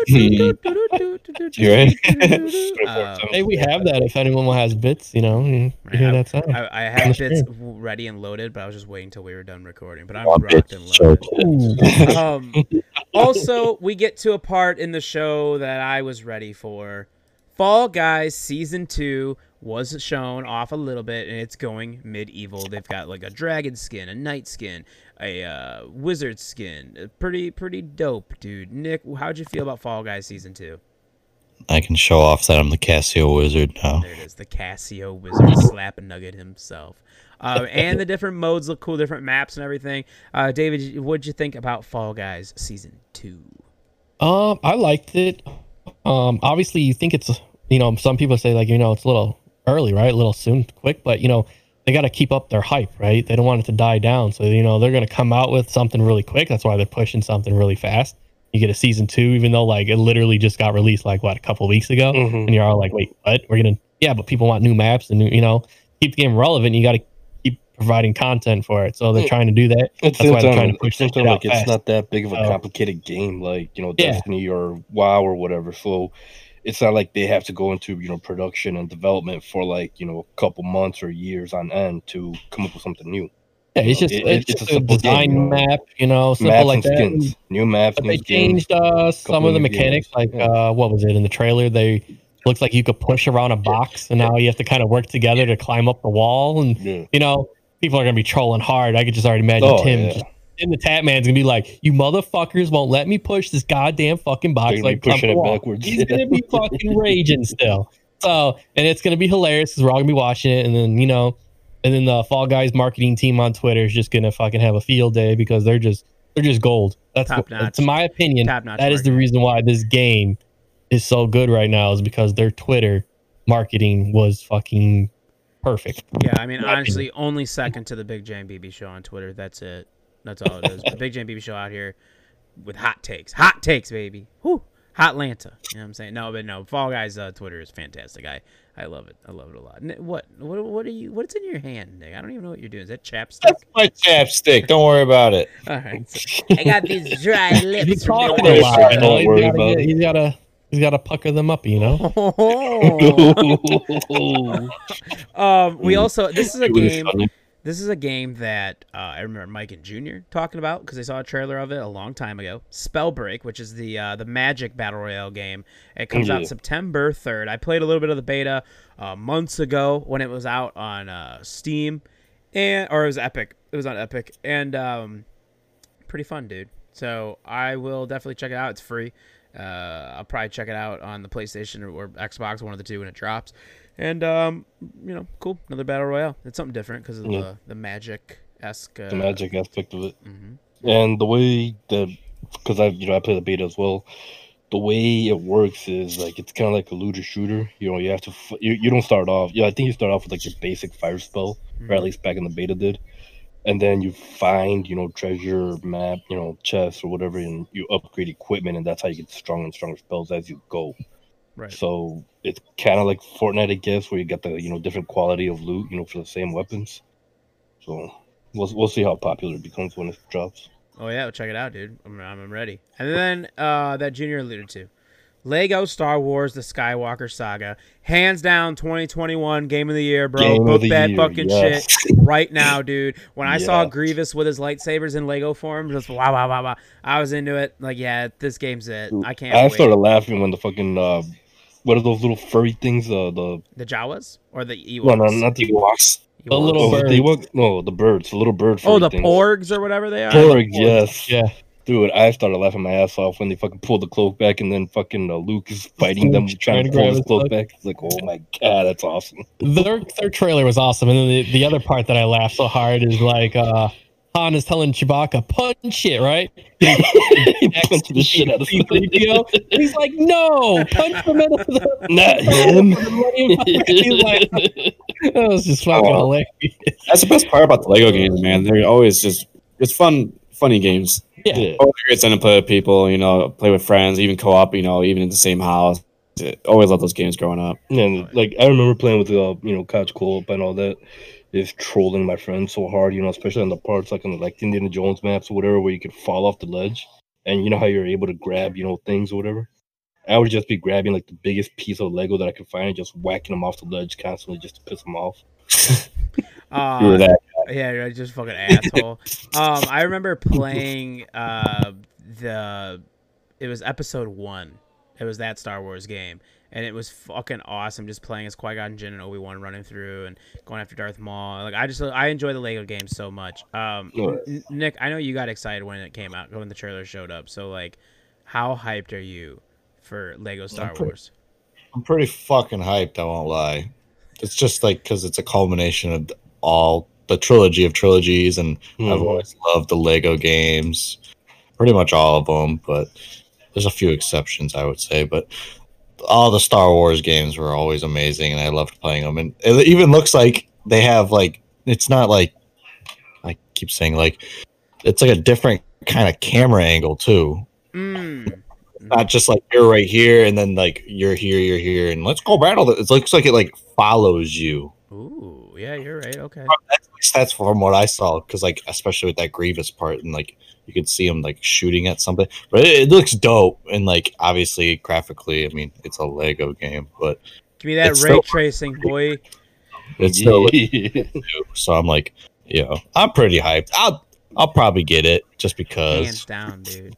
You right? Hey, we have that. If anyone has bits, you know, you right, hear I, that sound. I, I have bits ready and loaded, but I was just waiting until we were done recording. But I'm oh, rocked and loaded. um, also, we get to a part in the show that I was ready for. Fall Guys Season two was shown off a little bit, and it's going medieval. They've got like a dragon skin, a knight skin, a uh, wizard skin. Pretty, pretty dope, dude. Nick, how'd you feel about Fall Guys Season two? I can show off that I'm the Casio Wizard now. There it is, the Casio Wizard, slap a nugget himself. Uh, and the different modes look cool, different maps and everything. Uh, David, what'd you think about Fall Guys Season two? Um, I liked it. Um, obviously, you think it's, you know, some people say, like, you know, it's a little early, right? A little soon, quick, but, you know, they got to keep up their hype, right? They don't want it to die down. So, you know, they're going to come out with something really quick. That's why they're pushing something really fast. You get a season two, even though, like, it literally just got released, like, what, a couple of weeks ago? Mm-hmm. And you're all like, wait, what? We're going to, yeah, but people want new maps and, new, you know, keep the game relevant. You got to keep providing content for it. So they're trying to do that. It's That's why they're trying to push it like out it's fast. not that big of a so, complicated game, like, you know, yeah. Destiny or WoW or whatever. So it's not like they have to go into, you know, production and development for like, you know, a couple months or years on end to come up with something new. Yeah, it's know, just it- it's, it's just a a, simple design game, you know. map, you know, simple Maps like and that. skins, new maps, But new they skins. changed uh, some couple of the new mechanics. games. Like Yeah. uh, what was it in the trailer? They looks like you could push around a box, and now you have to kind of work together to climb up the wall. And Yeah. you know, people are gonna be trolling hard. I could just already imagine Oh, Tim yeah. just in the Tap Man's gonna be like, "You motherfuckers won't let me push this goddamn fucking box They're gonna be like climb pushing the it wall." backwards. He's Yeah. gonna be fucking raging still. So, and it's gonna be hilarious because we're all gonna be watching it, and then you know, and then the Fall Guys marketing team on Twitter is just gonna fucking have a field day because they're just they're just gold. That's Top what, notch. to my opinion. Top-notch That is the marketing. reason why this game is so good right now is because their Twitter marketing was fucking perfect. Yeah, I mean, My honestly, only second to the Big J and B B show on Twitter. That's it. That's all it is. The Big J and B B show out here with hot takes. Hot takes, baby. Whoo. Hot Lanta. You know what I'm saying? No, but no. Fall Guys uh, Twitter is fantastic. I, I love it. I love it a lot. N- What? What? What are you? What's in your hand, Nick? I don't even know what you're doing. Is that chapstick? That's my chapstick. Don't worry about it. All right. So, I got these dry lips. He's from talking doing a this lot. shit. You know? Don't He's worry gotta about get- it. He's gotta he's gotta pucker them up, you know. um, we also this is a It was game. funny. This is a game that uh, I remember Mike and Junior talking about because they saw a trailer of it a long time ago. Spellbreak, which is the uh, the Magic Battle Royale game. It comes out Yeah. September third. I played a little bit of the beta uh, months ago when it was out on uh, Steam, and or it was Epic. It was on Epic, and um, pretty fun, dude. So I will definitely check it out. It's free. Uh, I'll probably check it out on the PlayStation or, or Xbox, one of the two, when it drops. And um, you know, cool, another battle royale. It's something different because of Yeah. the the magic esque. Uh, The magic aspect of it. mhm. And the way that, because I, you know, I play the beta as well. The way it works is like it's kind of like a looter shooter. You know, you have to, f- you, you don't start off. Yeah, I think you start off with like your basic fire spell, or at least back in the beta did. And then you find, you know, treasure, map, you know, chests or whatever, and you upgrade equipment, and that's how you get stronger and stronger spells as you go. Right. So it's kind of like Fortnite, I guess, where you get the, you know, different quality of loot, you know, for the same weapons. So we'll we'll see how popular it becomes when it drops. Oh yeah, well, check it out, dude. I'm I'm ready. And then uh, that Junior alluded to, Lego Star Wars: The Skywalker Saga, hands down twenty twenty-one game of the year, bro. Game of Book the that year, fucking yes. shit right now, dude. When I saw Yeah. Grievous with his lightsabers in Lego form, just wow, wow, wow, wow. I was into it. Like, yeah, this game's it. I can't I wait. started laughing when the fucking uh, what are those little furry things? Uh, the The Jawas or the Ewoks? no, no, not the Ewoks. The Ewoks. little oh, birds. the Ewok- no, the birds, the little bird. Oh, furry the things. porgs or whatever they are. Porgs, yes. Yeah. Dude, I started laughing my ass off when they fucking pulled the cloak back, and then fucking uh, Luke is fighting them, Luke's trying trying to to pull grab his his cloak cloak. back. It's like, oh my god, that's awesome. Their their trailer was awesome, and then the, the other part that I laughed so hard is like uh, Han is telling Chewbacca, "Punch it!" Right? He punched the shit out of C three P O, and he's like, "No, punch him into the." Not him. He's like, that was just fucking Oh. hilarious. That's the best part about the Lego games, man. They're always just it's fun, funny games. Yeah. Yeah. Always great to play with people, you know, play with friends, even co-op, you know, even in the same house. Always love those games growing up. And like I remember playing with uh, you know, couch co-op and all that. Is trolling my friends so hard, you know, especially on the parts like on the like Indiana Jones maps or whatever, where you could fall off the ledge, and you know how you're able to grab, you know, things or whatever. I would just be grabbing like the biggest piece of Lego that I could find and just whacking them off the ledge constantly just to piss them off. Uh, You were that. Yeah, you're just a fucking asshole. um, I remember playing uh, the. It was episode one. It was that Star Wars game, and it was fucking awesome. Just playing as Qui-Gon Jinn and Obi-Wan running through and going after Darth Maul. Like I just, I enjoy the Lego games so much. Um, Right. N- Nick, I know you got excited when it came out, when the trailer showed up. So like, how hyped are you for Lego Star pretty- Wars? I'm pretty fucking hyped. I won't lie. It's just like because it's a culmination of all the trilogy of trilogies, and I've Mhm. always loved the Lego games, pretty much all of them. But there's a few exceptions, I would say. But all the Star Wars games were always amazing, and I loved playing them. And it even looks like they have like it's not like I keep saying like it's like a different kind of camera angle too. Mm. Not just like you're right here and then like you're here, you're here, and let's go battle. It looks like it like follows you. Ooh, yeah, you're right. Okay. That's least that's from what I saw, because like especially with that Grievous part, and like you could see him like shooting at something, but it, it looks dope. And like obviously graphically, I mean it's a Lego game, but Give me that it's ray still- tracing, boy. it's still so I'm like, you know, I'm pretty hyped. I'll I'll probably get it just because. Hands down, dude.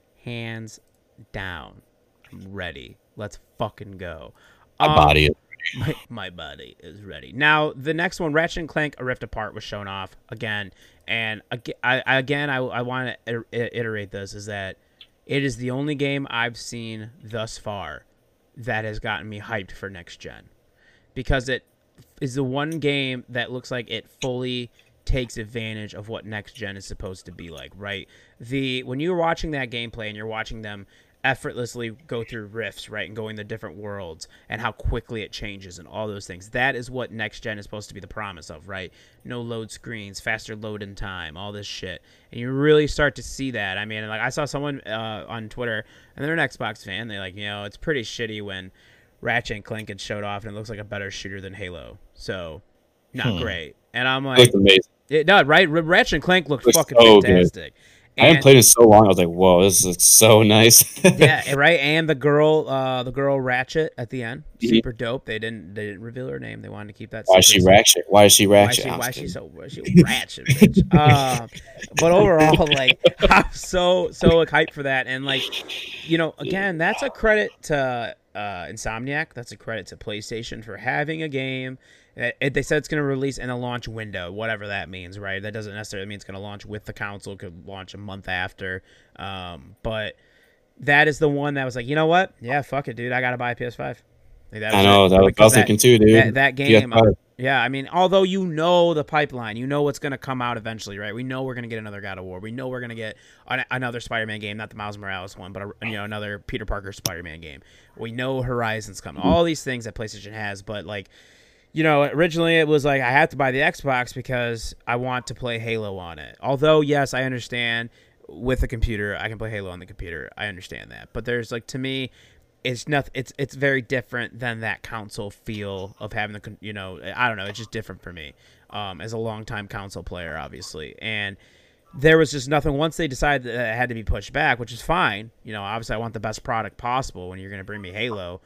Hands down. I'm ready. Let's fucking go. My Um, body is My, my body is ready. Now, the next one, Ratchet and Clank: A Rift Apart, was shown off again, and ag- I, I again, I, I want to iterate this: is that it is the only game I've seen thus far that has gotten me hyped for next gen, because it is the one game that looks like it fully takes advantage of what next gen is supposed to be like. Right? The when you're watching that gameplay and you're watching them effortlessly go through rifts, right, and going to different worlds, and how quickly it changes and all those things. That is what next gen is supposed to be the promise of, right? No load screens, faster load in time, all this shit. And you really start to see that. I mean, like I saw someone uh, on Twitter, and they're an Xbox fan. They like, you know, it's pretty shitty when Ratchet and Clank gets showed off and it looks like a better shooter than Halo. So, not Hmm. great. And I'm It like, looked amazing. it does, right? Ratchet and Clank looked Looks fucking so good. fantastic. I haven't And- played it so long. I was like, whoa, this looks so nice. yeah, right. And the girl, uh, the girl Ratchet at the end, Mhm. super dope. They didn't, they didn't reveal her name. They wanted to keep that. Why is she secret. ratchet? Why is she Why is ratchet? she, I was why is she kidding. so, why is she ratchet, bitch? um, but overall, like, I'm so, so hyped for that. And like, you know, again, that's a credit to uh, Insomniac. That's a credit to PlayStation for having a game. It, they said it's going to release in a launch window, whatever that means, right? That doesn't necessarily mean it's going to launch with the console. It could launch a month after. Um, but that is the one that was like, you know what? Yeah, fuck it, dude. I got to buy a P S five. Like, that I was know. it. That was, I Because was thinking too, dude. That, that game, P S five. yeah, I mean, although you know the pipeline, you know what's going to come out eventually, right? We know we're going to get another God of War. We know we're going to get an, another Spider-Man game, not the Miles Morales one, but a, you know another Peter Parker Spider-Man game. We know Horizon's coming. All these things that PlayStation has, but like, you know, originally it was like I have to buy the Xbox because I want to play Halo on it. Although, yes, I understand with the computer, I can play Halo on the computer. I understand that. But there's like, to me, it's nothing. It's it's very different than that console feel of having the, con- you know, I don't know. It's just different for me um, as a longtime console player, obviously. And there was just nothing. Once they decided that it had to be pushed back, which is fine. You know, obviously I want the best product possible when you're going to bring me Halo.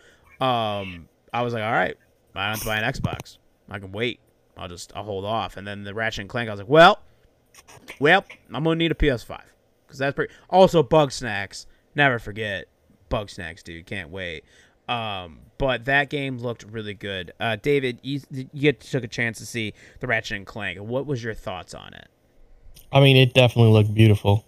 Um, I was like, all right, I don't have to buy an Xbox. I can wait. I'll just I'll hold off. And then the Ratchet and Clank, I was like, well, well, I'm gonna need a P S five because that's pretty. Also, Bug Snacks. Never forget Bug Snacks, dude. Can't wait. Um, but that game looked really good. Uh, David, you you took a chance to see the Ratchet and Clank. What was your thoughts on it? I mean, it definitely looked beautiful.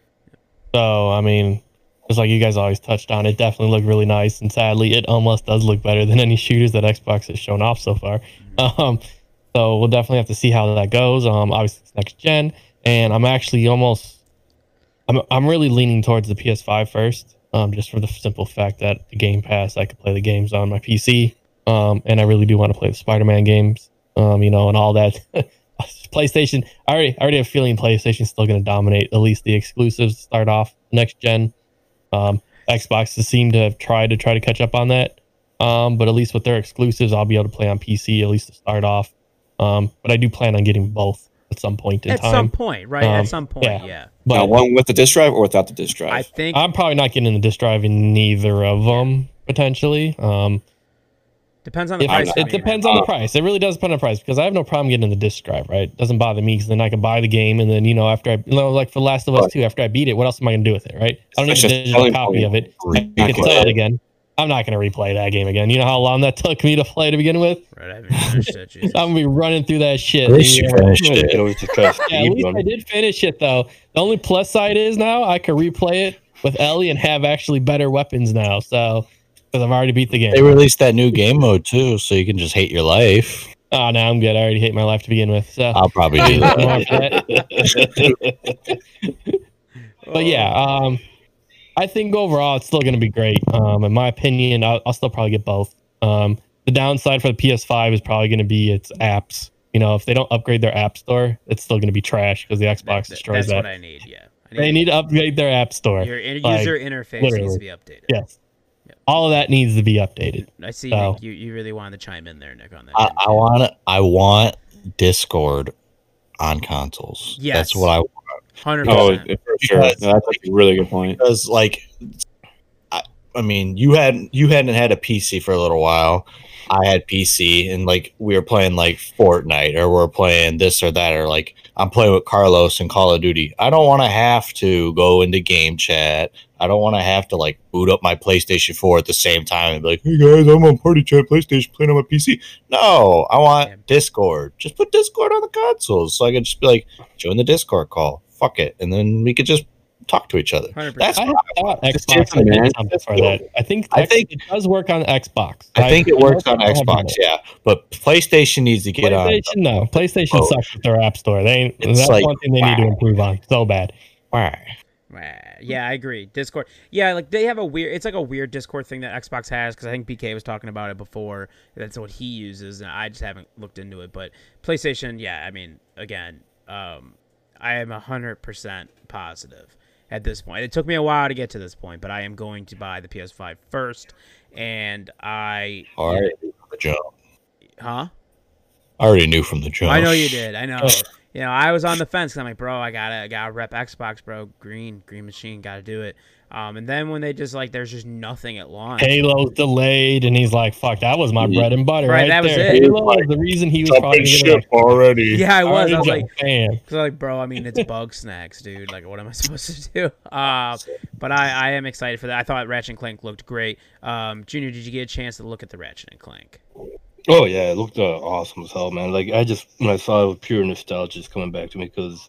So, I mean, just like you guys always touched on, it definitely looked really nice. And sadly, it almost does look better than any shooters that Xbox has shown off so far. Um, so we'll definitely have to see how that goes. Um, obviously, it's next gen, and I'm actually almost, I'm I'm really leaning towards the P S five first, um, just for the simple fact that the Game Pass, I could play the games on my P C, um, and I really do want to play the Spider-Man games, um, you know, and all that. PlayStation, I already, I already have a feeling PlayStation's still going to dominate at least the exclusives to start off next gen. Um, Xbox has seemed to have tried to try to catch up on that, um, but at least with their exclusives, I'll be able to play on P C at least to start off. Um, but I do plan on getting both at some point in At time. some point, right? Um, At some point, yeah. yeah. But Now, one with the disk drive or without the disk drive? I think I'm probably not getting the disk drive in neither of them potentially. Um, depends on the if price. it for me, depends man. on the price. It really does depend on the price because I have no problem getting the disc drive. Right, it doesn't bother me because then I can buy the game and then you know after I you know like for Last of Us two, after I beat it, what else am I gonna do with it? Right, I don't need It's a just digital selling copy point. of it. I can play it again. I'm not gonna replay that game again. You know how long that took me to play to begin with. Right, I haven't finished it. Jesus. I'm gonna be running through that shit. At least you Yeah. finished Get it. over to try to Yeah, at speed least run. I did finish it though. The only plus side is now I can replay it with Ellie and have actually better weapons now. So because I've already beat the game. They released that new game mode too, so you can just hate your life. Oh, no, I'm good. I already hate my life to begin with. So, I'll probably do More that. for that. But yeah, um, I think overall it's still going to be great. Um, in my opinion, I'll, I'll still probably get both. Um, the downside for the P S five is probably going to be its apps. You know, if they don't upgrade their app store, it's still going to be trash because the Xbox That- destroys that's that. what I need. Yeah, I They need to upgrade their app store. your in- like, user interface literally. needs to be updated. Yes, Yep. all of that needs to be updated. I see. So- Nick, you you really wanted to chime in there, Nick, on that. I, didn't I you? want I want Discord on consoles. Yes. That's what I want. Hundred Oh, percent. for sure. Because- No, that's a really good point. Because like, I, I mean, you had you hadn't had a P C for a little while. I had P C, and like we were playing like Fortnite, or we're playing this or that, or like I'm playing with Carlos in Call of Duty. I don't want to have to go into game chat. I don't want to have to like boot up my PlayStation four at the same time and be like, "Hey guys, I'm on Party Chat PlayStation playing on my P C." No, I want Yeah. Discord. Just put Discord on the consoles, so I could just be like, join the Discord call. Fuck it, and then we could just talk to each other. Hundred That's percent. I thought Just Xbox different, had man. something Just for go. that. I think I think- it does work on Xbox. I think it works on I don't have Xbox, it. yeah, but PlayStation needs to get on. PlayStation, no. PlayStation Oh. sucks with their app store. They ain't, It's that's like, one thing they need to wow. improve on so bad. Why? Yeah, I agree. Discord. Yeah, like they have a weird. It's like a weird Discord thing that Xbox has because I think B K was talking about it before. That's what he uses, and I just haven't looked into it. But PlayStation, yeah, I mean, again, um, I am a hundred percent positive at this point. It took me a while to get to this point, but I am going to buy the P S five first, and I. All right, the jump. Huh? I already knew from the jump. I know you did. I know. You know, I was on the fence because I'm like, bro, I gotta, I gotta rep Xbox, bro. Green, green machine, gotta do it. Um, and then when they just like, there's just nothing at launch. Halo's delayed, and he's like, "Fuck, that was my Yeah. bread and butter Right, right, that was there." it. Halo was the reason he was probably Jumping gonna ship already. Yeah, I was. I was like, "Bam." cause like, bro, I mean, it's bug snacks, dude. Like, what am I supposed to do? Uh, but I, I am excited for that. I thought Ratchet and Clank looked great. Um, Junior, did you get a chance to look at the Ratchet and Clank? Oh yeah, it looked uh, awesome as hell, man. Like I just when I saw it, with pure nostalgia just coming back to me because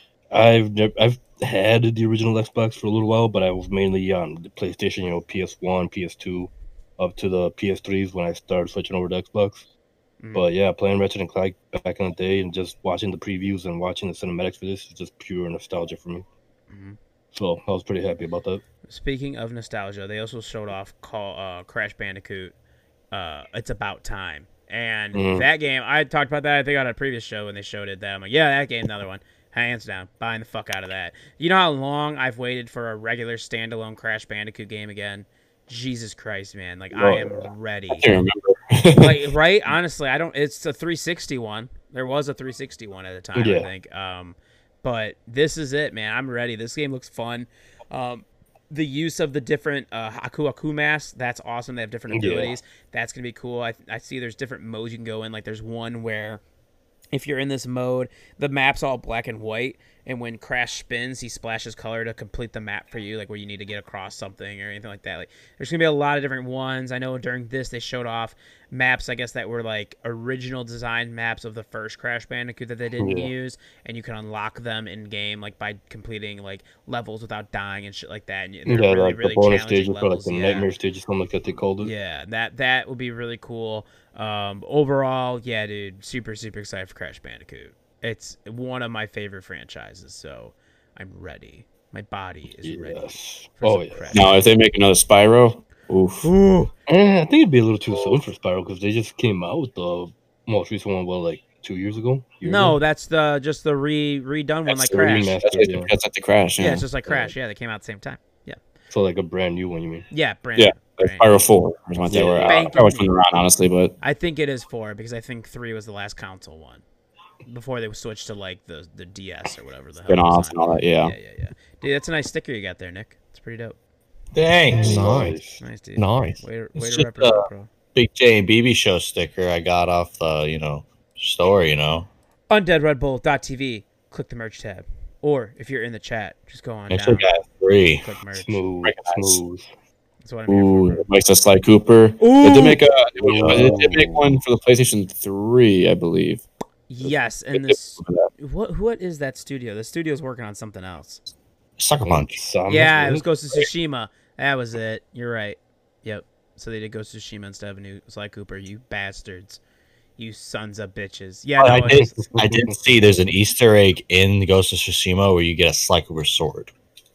I've never I've had the original Xbox for a little while, but I was mainly on the PlayStation, you know, P S one, P S two, up to the P S threes when I started switching over to Xbox. Mhm. But yeah, playing Ratchet and Clank back in the day and just watching the previews and watching the cinematics for this is just pure nostalgia for me. Mhm. So I was pretty happy about that. Speaking of nostalgia, they also showed off call uh, Crash Bandicoot. Uh, it's about time, and Mhm. that game I talked about that I think on a previous show when they showed it. That I'm like, yeah, that game, another one, hands down, buying the fuck out of that. You know how long I've waited for a regular standalone Crash Bandicoot game again? Jesus Christ, man! Like I Oh, am yeah. ready. I can't remember. Like right, honestly, I don't. It's a three sixty one. There was a three sixty one at the time, I Yeah. think. Um, but this is it, man. I'm ready. This game looks fun. Um, the use of the different uh, Haku Haku masks, that's awesome. They have different Yeah. abilities. That's gonna be cool. I I see there's different modes you can go in. Like there's one where if you're in this mode, the map's all black and white, and when Crash spins, he splashes color to complete the map for you, like where you need to get across something or anything like that. Like, there's gonna be a lot of different ones. I know during this they showed off maps, I guess that were like original design maps of the first Crash Bandicoot that they didn't Yeah. use, and you can unlock them in game, like by completing like levels without dying and shit like that. And they're Yeah, really, like really the bonus challenging stages for like levels. the yeah. nightmare stages, something like that they called it. Yeah, that that would be really cool. Um, overall, yeah, dude, super super excited for Crash Bandicoot. It's one of my favorite franchises, so I'm ready. My body is ready. Yes. for Oh some yeah. Crash. Now, if they make another Spyro, oof. Ooh, Eh, I think it'd be a little too soon for Spyro because they just came out with the most recent one, well, like two years ago. Year no, ago? that's the just the re redone one That's like the Crash. remaster. That's, like, Yeah. that's like the Crash. Yeah, Yeah, it's just like Crash. Yeah, they came out at the same time. Yeah, So like a brand new one, you mean? yeah, brand Yeah, new, like brand new. Spyro four. Or something like that, Yeah. where, uh, Bank- I forgot which one they're on, honestly, but I think it is four because I think three was the last console one before they switched to like the the D S or whatever the hell. spin it was off on. and all that. Yeah. Yeah, yeah, yeah. Dude, that's a nice sticker you got there, Nick. It's pretty dope. Thanks. Nice. Nice, dude. Nice. Way, to- way It's to just, represent, uh, bro. Big J and B B show sticker I got off the, you know, store, you know. undead red bull dot t v. Click the merch tab. Or if you're in the chat, just go on Actually down. got three. Click merch. Smooth, Recognize. smooth. That's what I'm here Ooh, for. it makes a Sly Cooper. Ooh! They did make a. They did make one for the PlayStation three, I believe. Yes, They and did this for that. what what is that studio? The studio's working on something else. Sucker Punch. Samus, Yeah, it was wasn't Ghost of Tsushima. That was it. You're right. Yep. So they did Ghost of Tsushima instead of a new Sly Cooper. You bastards. You sons of bitches. Yeah, no, I did. it's- I did see there's an Easter egg in Ghost of Tsushima where you get a Sly Cooper sword.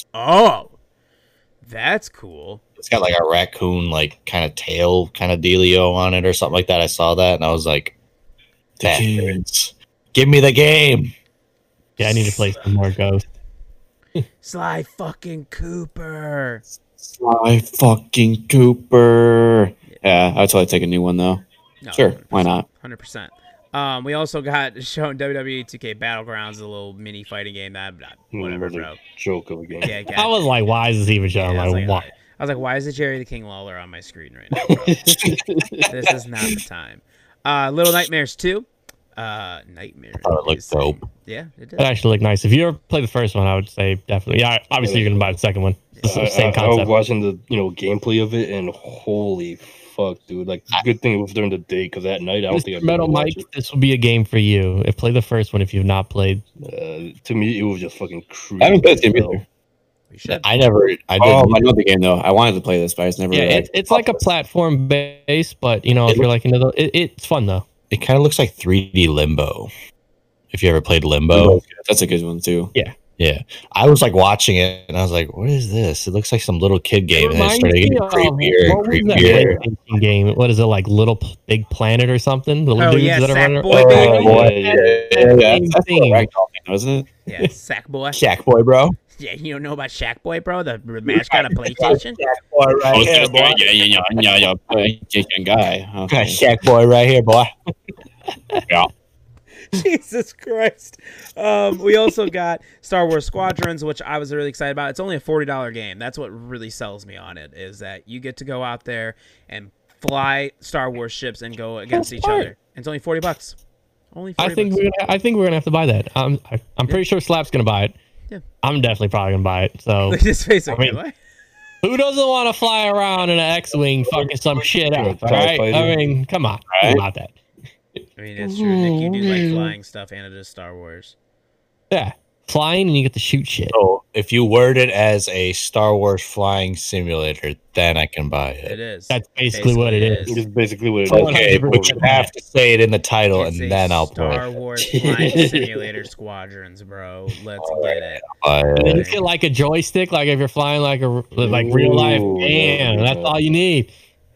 Oh, that's cool. It's got like a raccoon, like kind of tail, kind of dealio on it or something like that. I saw that and I was like, "Bastards, give me the game." Yeah, I need to play some more Ghost. Sly fucking Cooper. Sly fucking Cooper. Yeah, I'd totally take a new one though. No, Sure, why not? Hundred percent. Um, we also got shown W W E two K Battlegrounds, a little mini fighting game. That whatever, Another bro. joke of a game. Yeah, I was like, why is this even showing? Yeah, I, was like, like, why? I was like, why is it Jerry the King Lawler on my screen right now, bro? This is not the time. Uh, Little Nightmares two. Uh, Nightmares. thought it looked dope. Yeah, it did. It actually looked nice. If you ever play the first one, I would say definitely. Yeah, obviously you're gonna buy the second one. It's the I, same I, I was concept. watching the you know gameplay of it, and holy fuck, dude! Like, good thing it was during the day, because at night I don't think I'd Metal watch Mike, this will be a game for you. If play the first one if you've not played. it. Uh, to me, it was just fucking creepy. I haven't played the game as hell. either. We should. I never. I Oh, didn't. I know the game though. I wanted to play this, but I just never. Yeah, like, it's it's like a platform base, but you know, if It you're like into the, it, it's fun though. It kind of looks like three D Limbo. If you ever played Limbo, That's a good one too. yeah. I was like watching it, and I was like, "What is this? It looks like some little kid game." And then it started getting creepier and creepier. creepier. Game. What is it like? Little P- Big Planet or something? The little Oh, dudes yeah, that are running. Sackboy, Oh, baby. boy. Yeah, Yeah, yeah, Same that's thing. the ragdoll thing, wasn't it? Yeah, Sackboy. Shack Boy, bro. Yeah, you don't know about Sackboy, bro? The mascot of PlayStation? Boy, Oh, right here, yeah, boy. yeah, yeah, yeah, yeah, yeah, yeah, Jason guy. Okay. Shack Boy, right here, boy. Yeah. Jesus Christ. Um, we also got Star Wars Squadrons, which I was really excited about. It's only a forty dollars game. That's what really sells me on it, is that you get to go out there and fly Star Wars ships and go against That's each smart. other. And it's only forty bucks. Only forty I think bucks. we're gonna, I think we're gonna have to buy that. I'm I, I'm pretty sure Slap's gonna buy it. Yeah. I'm definitely probably gonna buy it. So Look at his face. Like, I mean, am I? who doesn't want to fly around in an X-wing, fucking some shit up? All TIE right. fighter. I mean, come on, Right. about that. I mean, it's true. Nick, you do like flying stuff, and it is Star Wars. Yeah, flying and you get to shoot shit. So if you word it as a Star Wars flying simulator, then I can buy It it. is. That's basically what it is. It's basically what it is. Okay, but you have to say it in the title, It's and a then I'll play Star it. Wars Flying Simulator Squadrons, bro. Let's get it. Buy And then you it. get like a joystick, like if you're flying like a like real life. Ooh, Damn, yeah. that's all you need.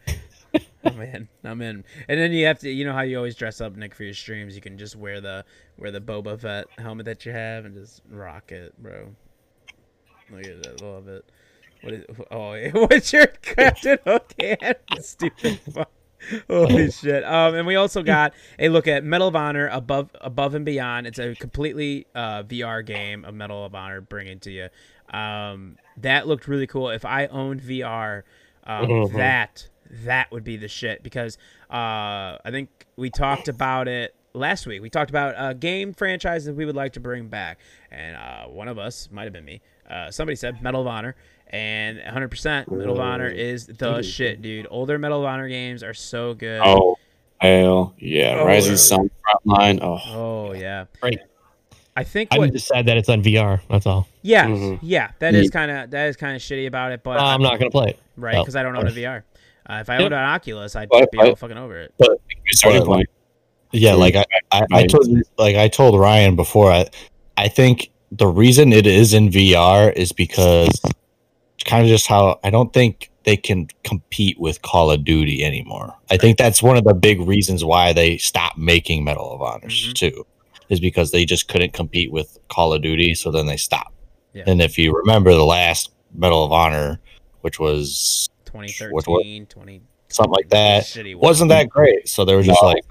I'm in. I'm in. And then you have to, you know how you always dress up, Nick, for your streams. You can just wear the wear the Boba Fett helmet that you have and just rock it, bro. Look at that, love it. What is? Oh, yeah. What's your Captain Hook hand? Stupid fuck. Holy shit. Um, and we also got a look at Medal of Honor above above and beyond. It's a completely uh, V R game of Medal of Honor bringing to you. Um, that looked really cool. If I owned V R, um, Mhm. that that would be the shit, because uh, I think we talked about it last week. We talked about a game franchise that we would like to bring back, and uh, one of us, might have been me, uh, somebody said Medal of Honor, and one hundred percent Medal of Honor is the shit, dude. Older Medal of Honor games are so good. Oh, hell yeah. Oh, Rising really? Sun Frontline. Oh, Oh, yeah. Great. I think I what, just said that it's on V R. That's all. yeah, Mhm. yeah, that is kind of that is kind of shitty about it, but Uh, I'm not gonna play it. right, Oh. because I don't own a V R. Uh, if I Yep. owned an Oculus, I'd But- be all but- fucking over it. good starting Well, point. Yeah, like I, I, I told like I told Ryan before. I, I think the reason it is in V R is because it's kind of just how I don't think they can compete with Call of Duty anymore. I think that's one of the big reasons why they stopped making Medal of Honors Mhm. too, is because they just couldn't compete with Call of Duty, so then they stopped. Yeah. And if you remember the last Medal of Honor, which was twenty what- thirteen, twenty something like that, shitty one. wasn't that great. So they were just No. like,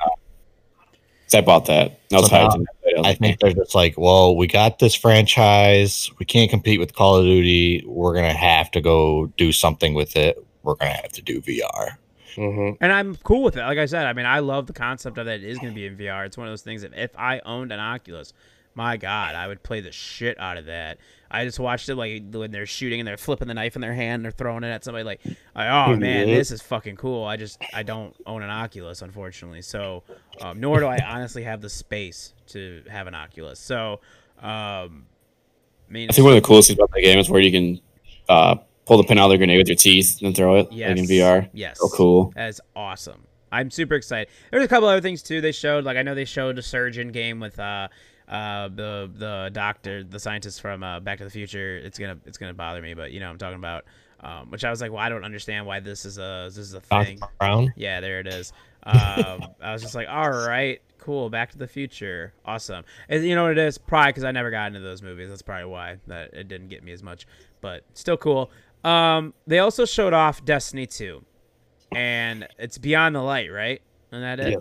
I bought that. I was So hyped. now- in that. I think they're just like, well, we got this franchise. We can't compete with Call of Duty. We're going to have to go do something with it. We're going to have to do V R. hmm And I'm cool with it. Like I said, I mean, I love the concept of that. It is going to be in V R. It's one of those things that if I owned an Oculus, my God, I would play the shit out of that. I just watched it like when they're shooting and they're flipping the knife in their hand and they're throwing it at somebody. Like, like, oh man, Yeah. this is fucking cool. I just I don't own an Oculus, unfortunately. So, um, nor do I honestly have the space to have an Oculus. So, um, I mean, I think one of the coolest things about the game is where you can uh, pull the pin out of the grenade with your teeth and throw it yes, like in V R. Yes, So cool. That's awesome. I'm super excited. There's a couple other things too they showed. Like I know they showed a surgeon game with uh uh the the doctor, the scientist from uh, Back to the Future. It's gonna it's gonna bother me, but you know what I'm talking about. Um, which I was like, well, I don't understand why this is a this is a Doc thing. Brown. Yeah, there it is. Um, I was just like, all right, cool, Back to the Future, awesome. And you know what it is? Probably because I never got into those movies. That's probably why that it didn't get me as much. But still cool. Um, they also showed off Destiny two, and it's Beyond the Light, right? And that it. Yes.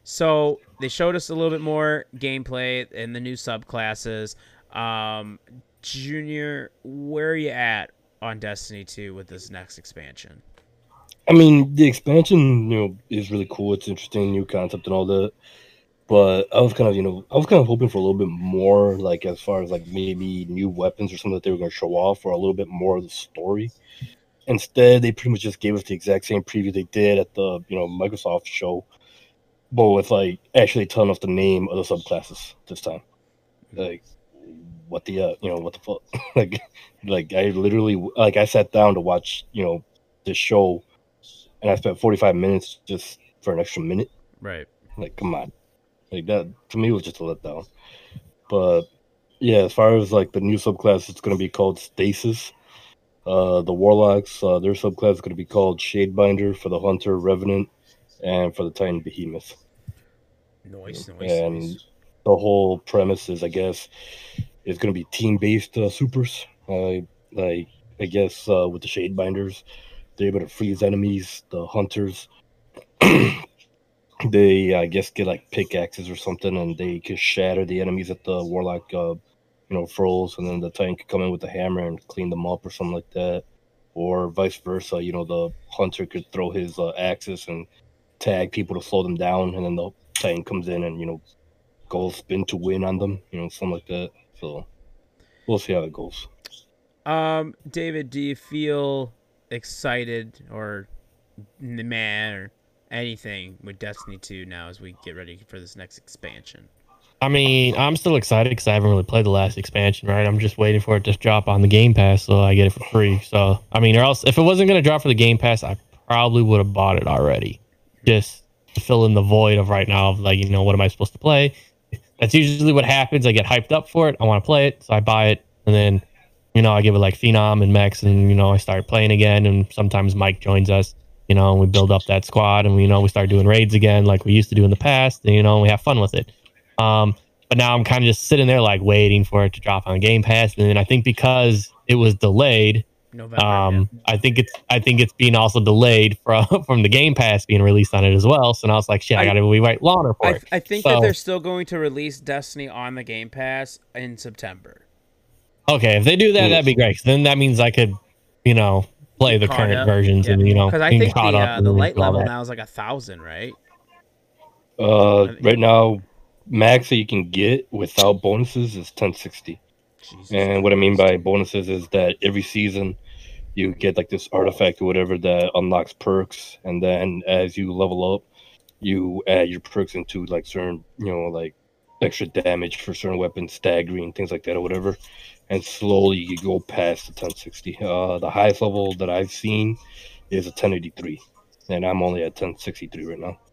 So they showed us a little bit more gameplay in the new subclasses. Um, Junior, where are you at on Destiny two with this next expansion? I mean, the expansion, you know, is really cool. It's interesting, new concept and all that. But I was kind of, you know, I was kind of hoping for a little bit more, like as far as like maybe new weapons or something that they were going to show off, or a little bit more of the story. Instead, they pretty much just gave us the exact same preview they did at the, you know, Microsoft show, but with like actually telling us the name of the subclasses this time. Like, what the, uh, you know, what the fuck? like, like I literally, like I sat down to watch, you know, this show, and I spent forty-five minutes just for an extra minute. Right. Like, come on. Like, that, to me, was just a letdown. But, yeah, as far as, like, the new subclass, it's going to be called Stasis. Uh, the Warlocks, uh, their subclass is going to be called Shadebinder for the Hunter, Revenant, and for the Titan, Behemoth. Nice, nice, and nice. The whole premise is, I guess, it's going to be team-based uh, supers. Uh, like, I guess uh, with the Shadebinders, they're able to freeze enemies. The Hunters, they, I guess, get, like, pickaxes or something, and they can shatter the enemies that the Warlock, uh, you know, froze, and then the Titan could come in with a hammer and clean them up or something like that. Or vice versa, you know, the Hunter could throw his uh, axes and tag people to slow them down, and then the Titan comes in and, you know, goes spin to win on them, you know, something like that. So we'll see how it goes. Um, David, do you feel excited or meh or anything with Destiny two now as we get ready for this next expansion? I mean, I'm still excited because I haven't really played the last expansion, right? I'm just waiting for it to drop on the Game Pass so I get it for free. So, I mean, or else if it wasn't going to drop for the Game Pass, I probably would have bought it already. Just to fill in the void of right now of like, you know, what am I supposed to play? That's usually what happens. I get hyped up for it. I want to play it. So I buy it. And then, you know, I give it like Phenom and Mex and, you know, I start playing again. And sometimes Mike joins us, you know, and we build up that squad and, we, you know, we start doing raids again like we used to do in the past. And, you know, we have fun with it. Um, but now I'm kind of just sitting there like waiting for it to drop on Game Pass. And then I think because it was delayed, November, um, yeah. I think it's I think it's being also delayed from from the Game Pass being released on it as well. So now it's like shit, I, I got to rewrite longer for I, it. I think so, that they're still going to release Destiny on the Game Pass in September. Okay, if they do that, that'd be great. 'Cause then that means I could, you know, play the Caught current up. versions Yeah. and you know, because I being think the caught up uh, and the all light level that. now is like a thousand, right? Uh, right now, max that you can get without bonuses is ten sixty. Jesus And what I mean Christ. by bonuses is that every season you get like this artifact or whatever that unlocks perks, and then as you level up, you add your perks into like certain, you know, like extra damage for certain weapons, staggering, things like that or whatever. And slowly you go past the ten sixty. Uh, the highest level that I've seen is a ten eighty-three, and I'm only at ten sixty-three right now.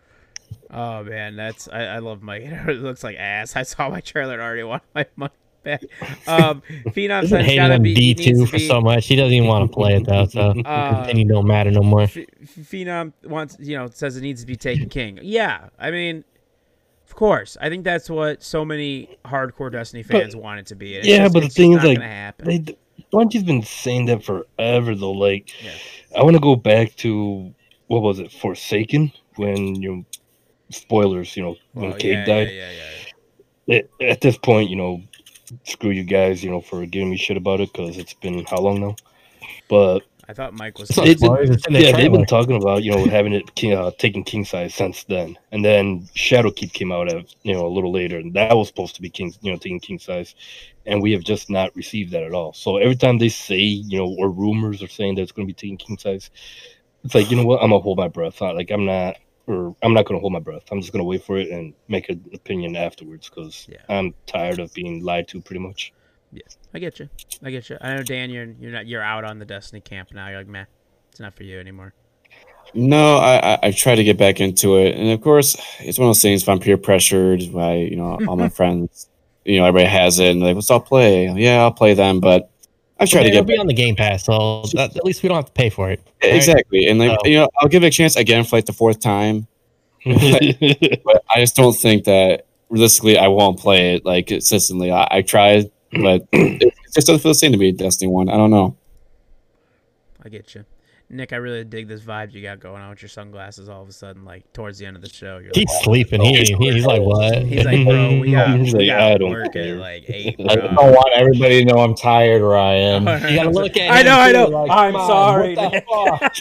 Oh man, that's I, I love Mike. It looks like ass. I saw my trailer and already want my money back. Um, Phenom I've said been it's hating gotta on be D it needs two to for be- so much. He doesn't even want to play it though. So Uh, opinion don't matter no more. F- Phenom wants, you know, says it needs to be Taken King. Yeah, I mean, of course. I think that's what so many hardcore Destiny fans But- want it to be. It's yeah, just- but the it's thing just is, not like, gonna happen. They, Bungie's been saying that forever, though. Like, Yeah. I want to go back to, what was it, Forsaken? When, you know, spoilers, you know, when Well, Cade yeah, died. yeah, yeah, yeah. It, at this point, you know, screw you guys, you know, for giving me shit about it, because it's been how long now? But I thought Mike was. It's not They've been- spoilers, it's in the yeah, they've trailer. been talking about, you know, having it king, uh, taking king size since then, and then Shadowkeep came out at, you know, a little later, and that was supposed to be king, you know, taking king size, and we have just not received that at all. So every time they say, you know, or rumors are saying that it's going to be taking king size, it's like, you know what, I'm gonna hold my breath. Not like I'm not, or I'm not gonna hold my breath. I'm just gonna wait for it and make an opinion afterwards, because Yeah. I'm tired of being lied to, pretty much. Yeah, I get you. I get you. I know Dan, you're you're not you're out on the Destiny camp now. You're like, man, it's not for you anymore. No, I, I I try to get back into it, and of course, it's one of those things. If I'm peer pressured by, you know, all my friends, you know, everybody has it, and they're like, "What's I'll play?" Yeah, I'll play them, but I try Yeah, to it'll get be back. on the Game Pass, so that, at least we don't have to pay for it. right? Exactly, and like So- you know, I'll give it a chance again for like the fourth time, but I just don't think that realistically I won't play it like consistently. I, I tried, but it, it just doesn't feel the same to me. Destiny one, I don't know. I get you. Nick, I really dig this vibe you got going on with your sunglasses all of a sudden, like, towards the end of the show. You're He's like, sleeping. He, he, he's like, what? He's like, bro, we got, He's we like, got I don't work care. at, like, eight, I bro. don't want everybody to know I'm tired, Ryan. You gotta look at I him, know, I too, know. like, I'm come on, sorry, what Nick.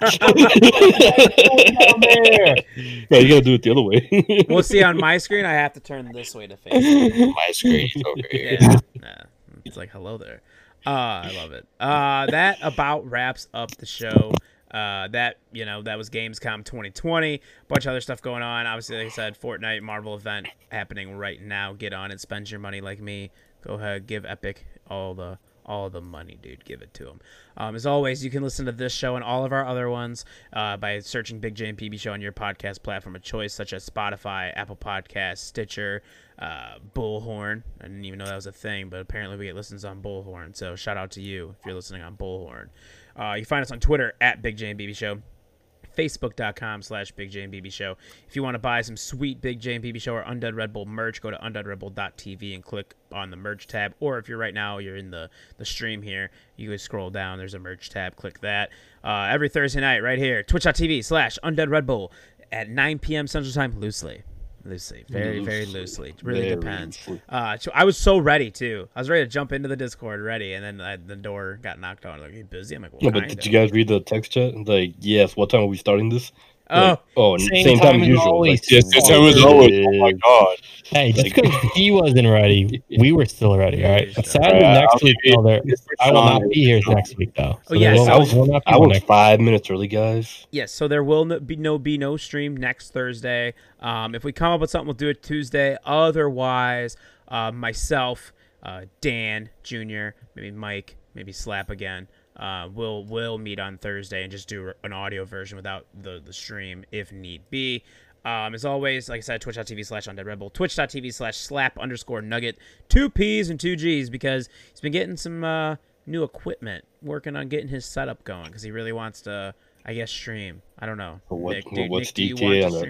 the No, you gotta do it the other way. We'll see on my screen. I have to turn this way to face. My screen's over here. Yeah, yeah. It's like hello there. Uh, I love it. Uh, that about wraps up the show. Uh, that you know that was Gamescom twenty twenty. Bunch of other stuff going on. Obviously, like I said, Fortnite Marvel event happening right now. Get on it. Spend your money like me. Go ahead, give Epic all the all the money, dude. Give it to them. Um, as always, you can listen to this show and all of our other ones uh, by searching Big J and P B Show on your podcast platform of choice, such as Spotify, Apple Podcasts, Stitcher, uh, Bullhorn. I didn't even know that was a thing, but apparently we get listens on Bullhorn. So shout out to you if you're listening on Bullhorn. Uh, you can find us on Twitter at Big J and B B Show. Facebook.com slash Big J and B B Show. If you want to buy some sweet Big J and B B Show or Undead Red Bull merch, go to undead red bull dot t v and click on the merch tab. Or if you're right now, you're in the, the stream here, you can scroll down. There's a merch tab. Click that. Uh, every Thursday night right here, twitch.tv slash Undead Red Bull at nine p.m. Central Time, loosely. Loosely. Very, very loosely. It really Very depends. loosely. Uh, so I was so ready, too. I was ready to jump into the Discord ready, and then I, the door got knocked on. Like, are you busy? I'm like, well, No, but kinda. did you guys read the text chat? Like, yes, what time are we starting this? Oh, Like, oh, Same same, time time, as as usual. always. Like, Yes, this time was always. Oh my god. Hey, just Like- because he wasn't ready, we were still ready, all right? Yeah, Sadly, sure. next I'll week, be- no, there, it's for I will Sean. not be here next week, though. Oh, yes, there I will, was- will not be I one was next five minutes early, guys. yes, so there will no, be no be no stream next Thursday. Um, if we come up with something, we'll do it Tuesday. Otherwise, uh, myself, uh, Dan Junior, maybe Mike, maybe Slap again. Uh, we'll we'll meet on Thursday and just do an audio version without the the stream if need be. Um, as always, like I said, twitch.tv slash undead rebel, twitch.tv slash slap underscore nugget, two P's and two G's, because he's been getting some uh, new equipment, working on getting his setup going, because he really wants to, I guess, stream. I don't know. Or what- Nick, or do, what's Nick, do you D T A want to on that? stream?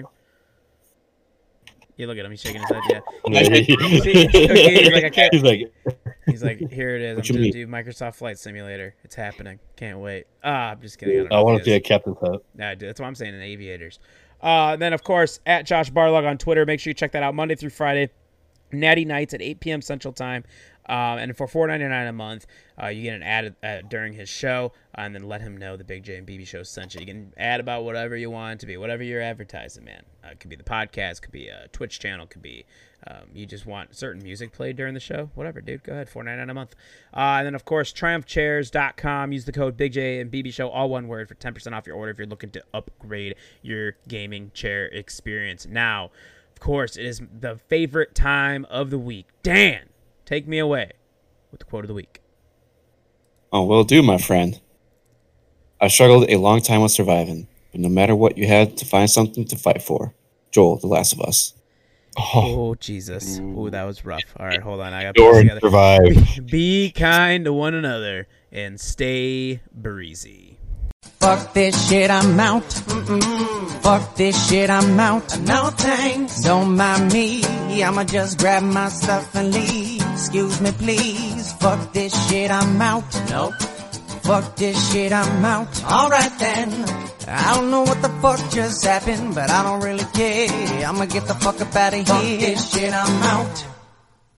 Yeah, look at him. He's shaking his head. Yeah. Yeah, he- he's like, I can't- He's like, He's like, here it is. What I'm you going mean? to do Microsoft Flight Simulator. It's happening. Can't wait. Ah, I'm just kidding. I, don't I know want if to he see a is. captain's hat. Yeah, dude, that's what I'm saying in aviators. Uh, then, of course, at Josh Barlog on Twitter. Make sure you check that out Monday through Friday. Natty Nights at eight p.m. Central Time. Um, and for four ninety-nine a month, uh, you get an ad uh, during his show, uh, and then let him know the Big J and B B Show sent you. You can add about whatever you want it to be, whatever you're advertising, man. Uh, it could be the podcast, could be a Twitch channel, could be um, you just want certain music played during the show. Whatever, dude. Go ahead, four ninety-nine a month. Uh, and then, of course, triumph chairs dot com. Use the code Big J and B B Show, all one word, for ten percent off your order if you're looking to upgrade your gaming chair experience. Now, of course, it is the favorite time of the week. Dan, take me away with the quote of the week. Oh, will do, my friend. I struggled a long time with surviving, but no matter what, you had to find something to fight for. Joel, The Last of Us. Oh, Jesus. Oh, that was rough. All right, hold on. I got to put this Jordan together. survived. Be kind to one another and stay breezy. Fuck this shit, I'm out. Mm-mm. Fuck this shit, I'm out. No thanks. Don't mind me. I'ma just grab my stuff and leave. Excuse me, please. Fuck this shit, I'm out. Nope. Fuck this shit, I'm out. Alright then. I don't know what the fuck just happened, but I don't really care. I'ma get the fuck up out of here. Fuck this shit, I'm out.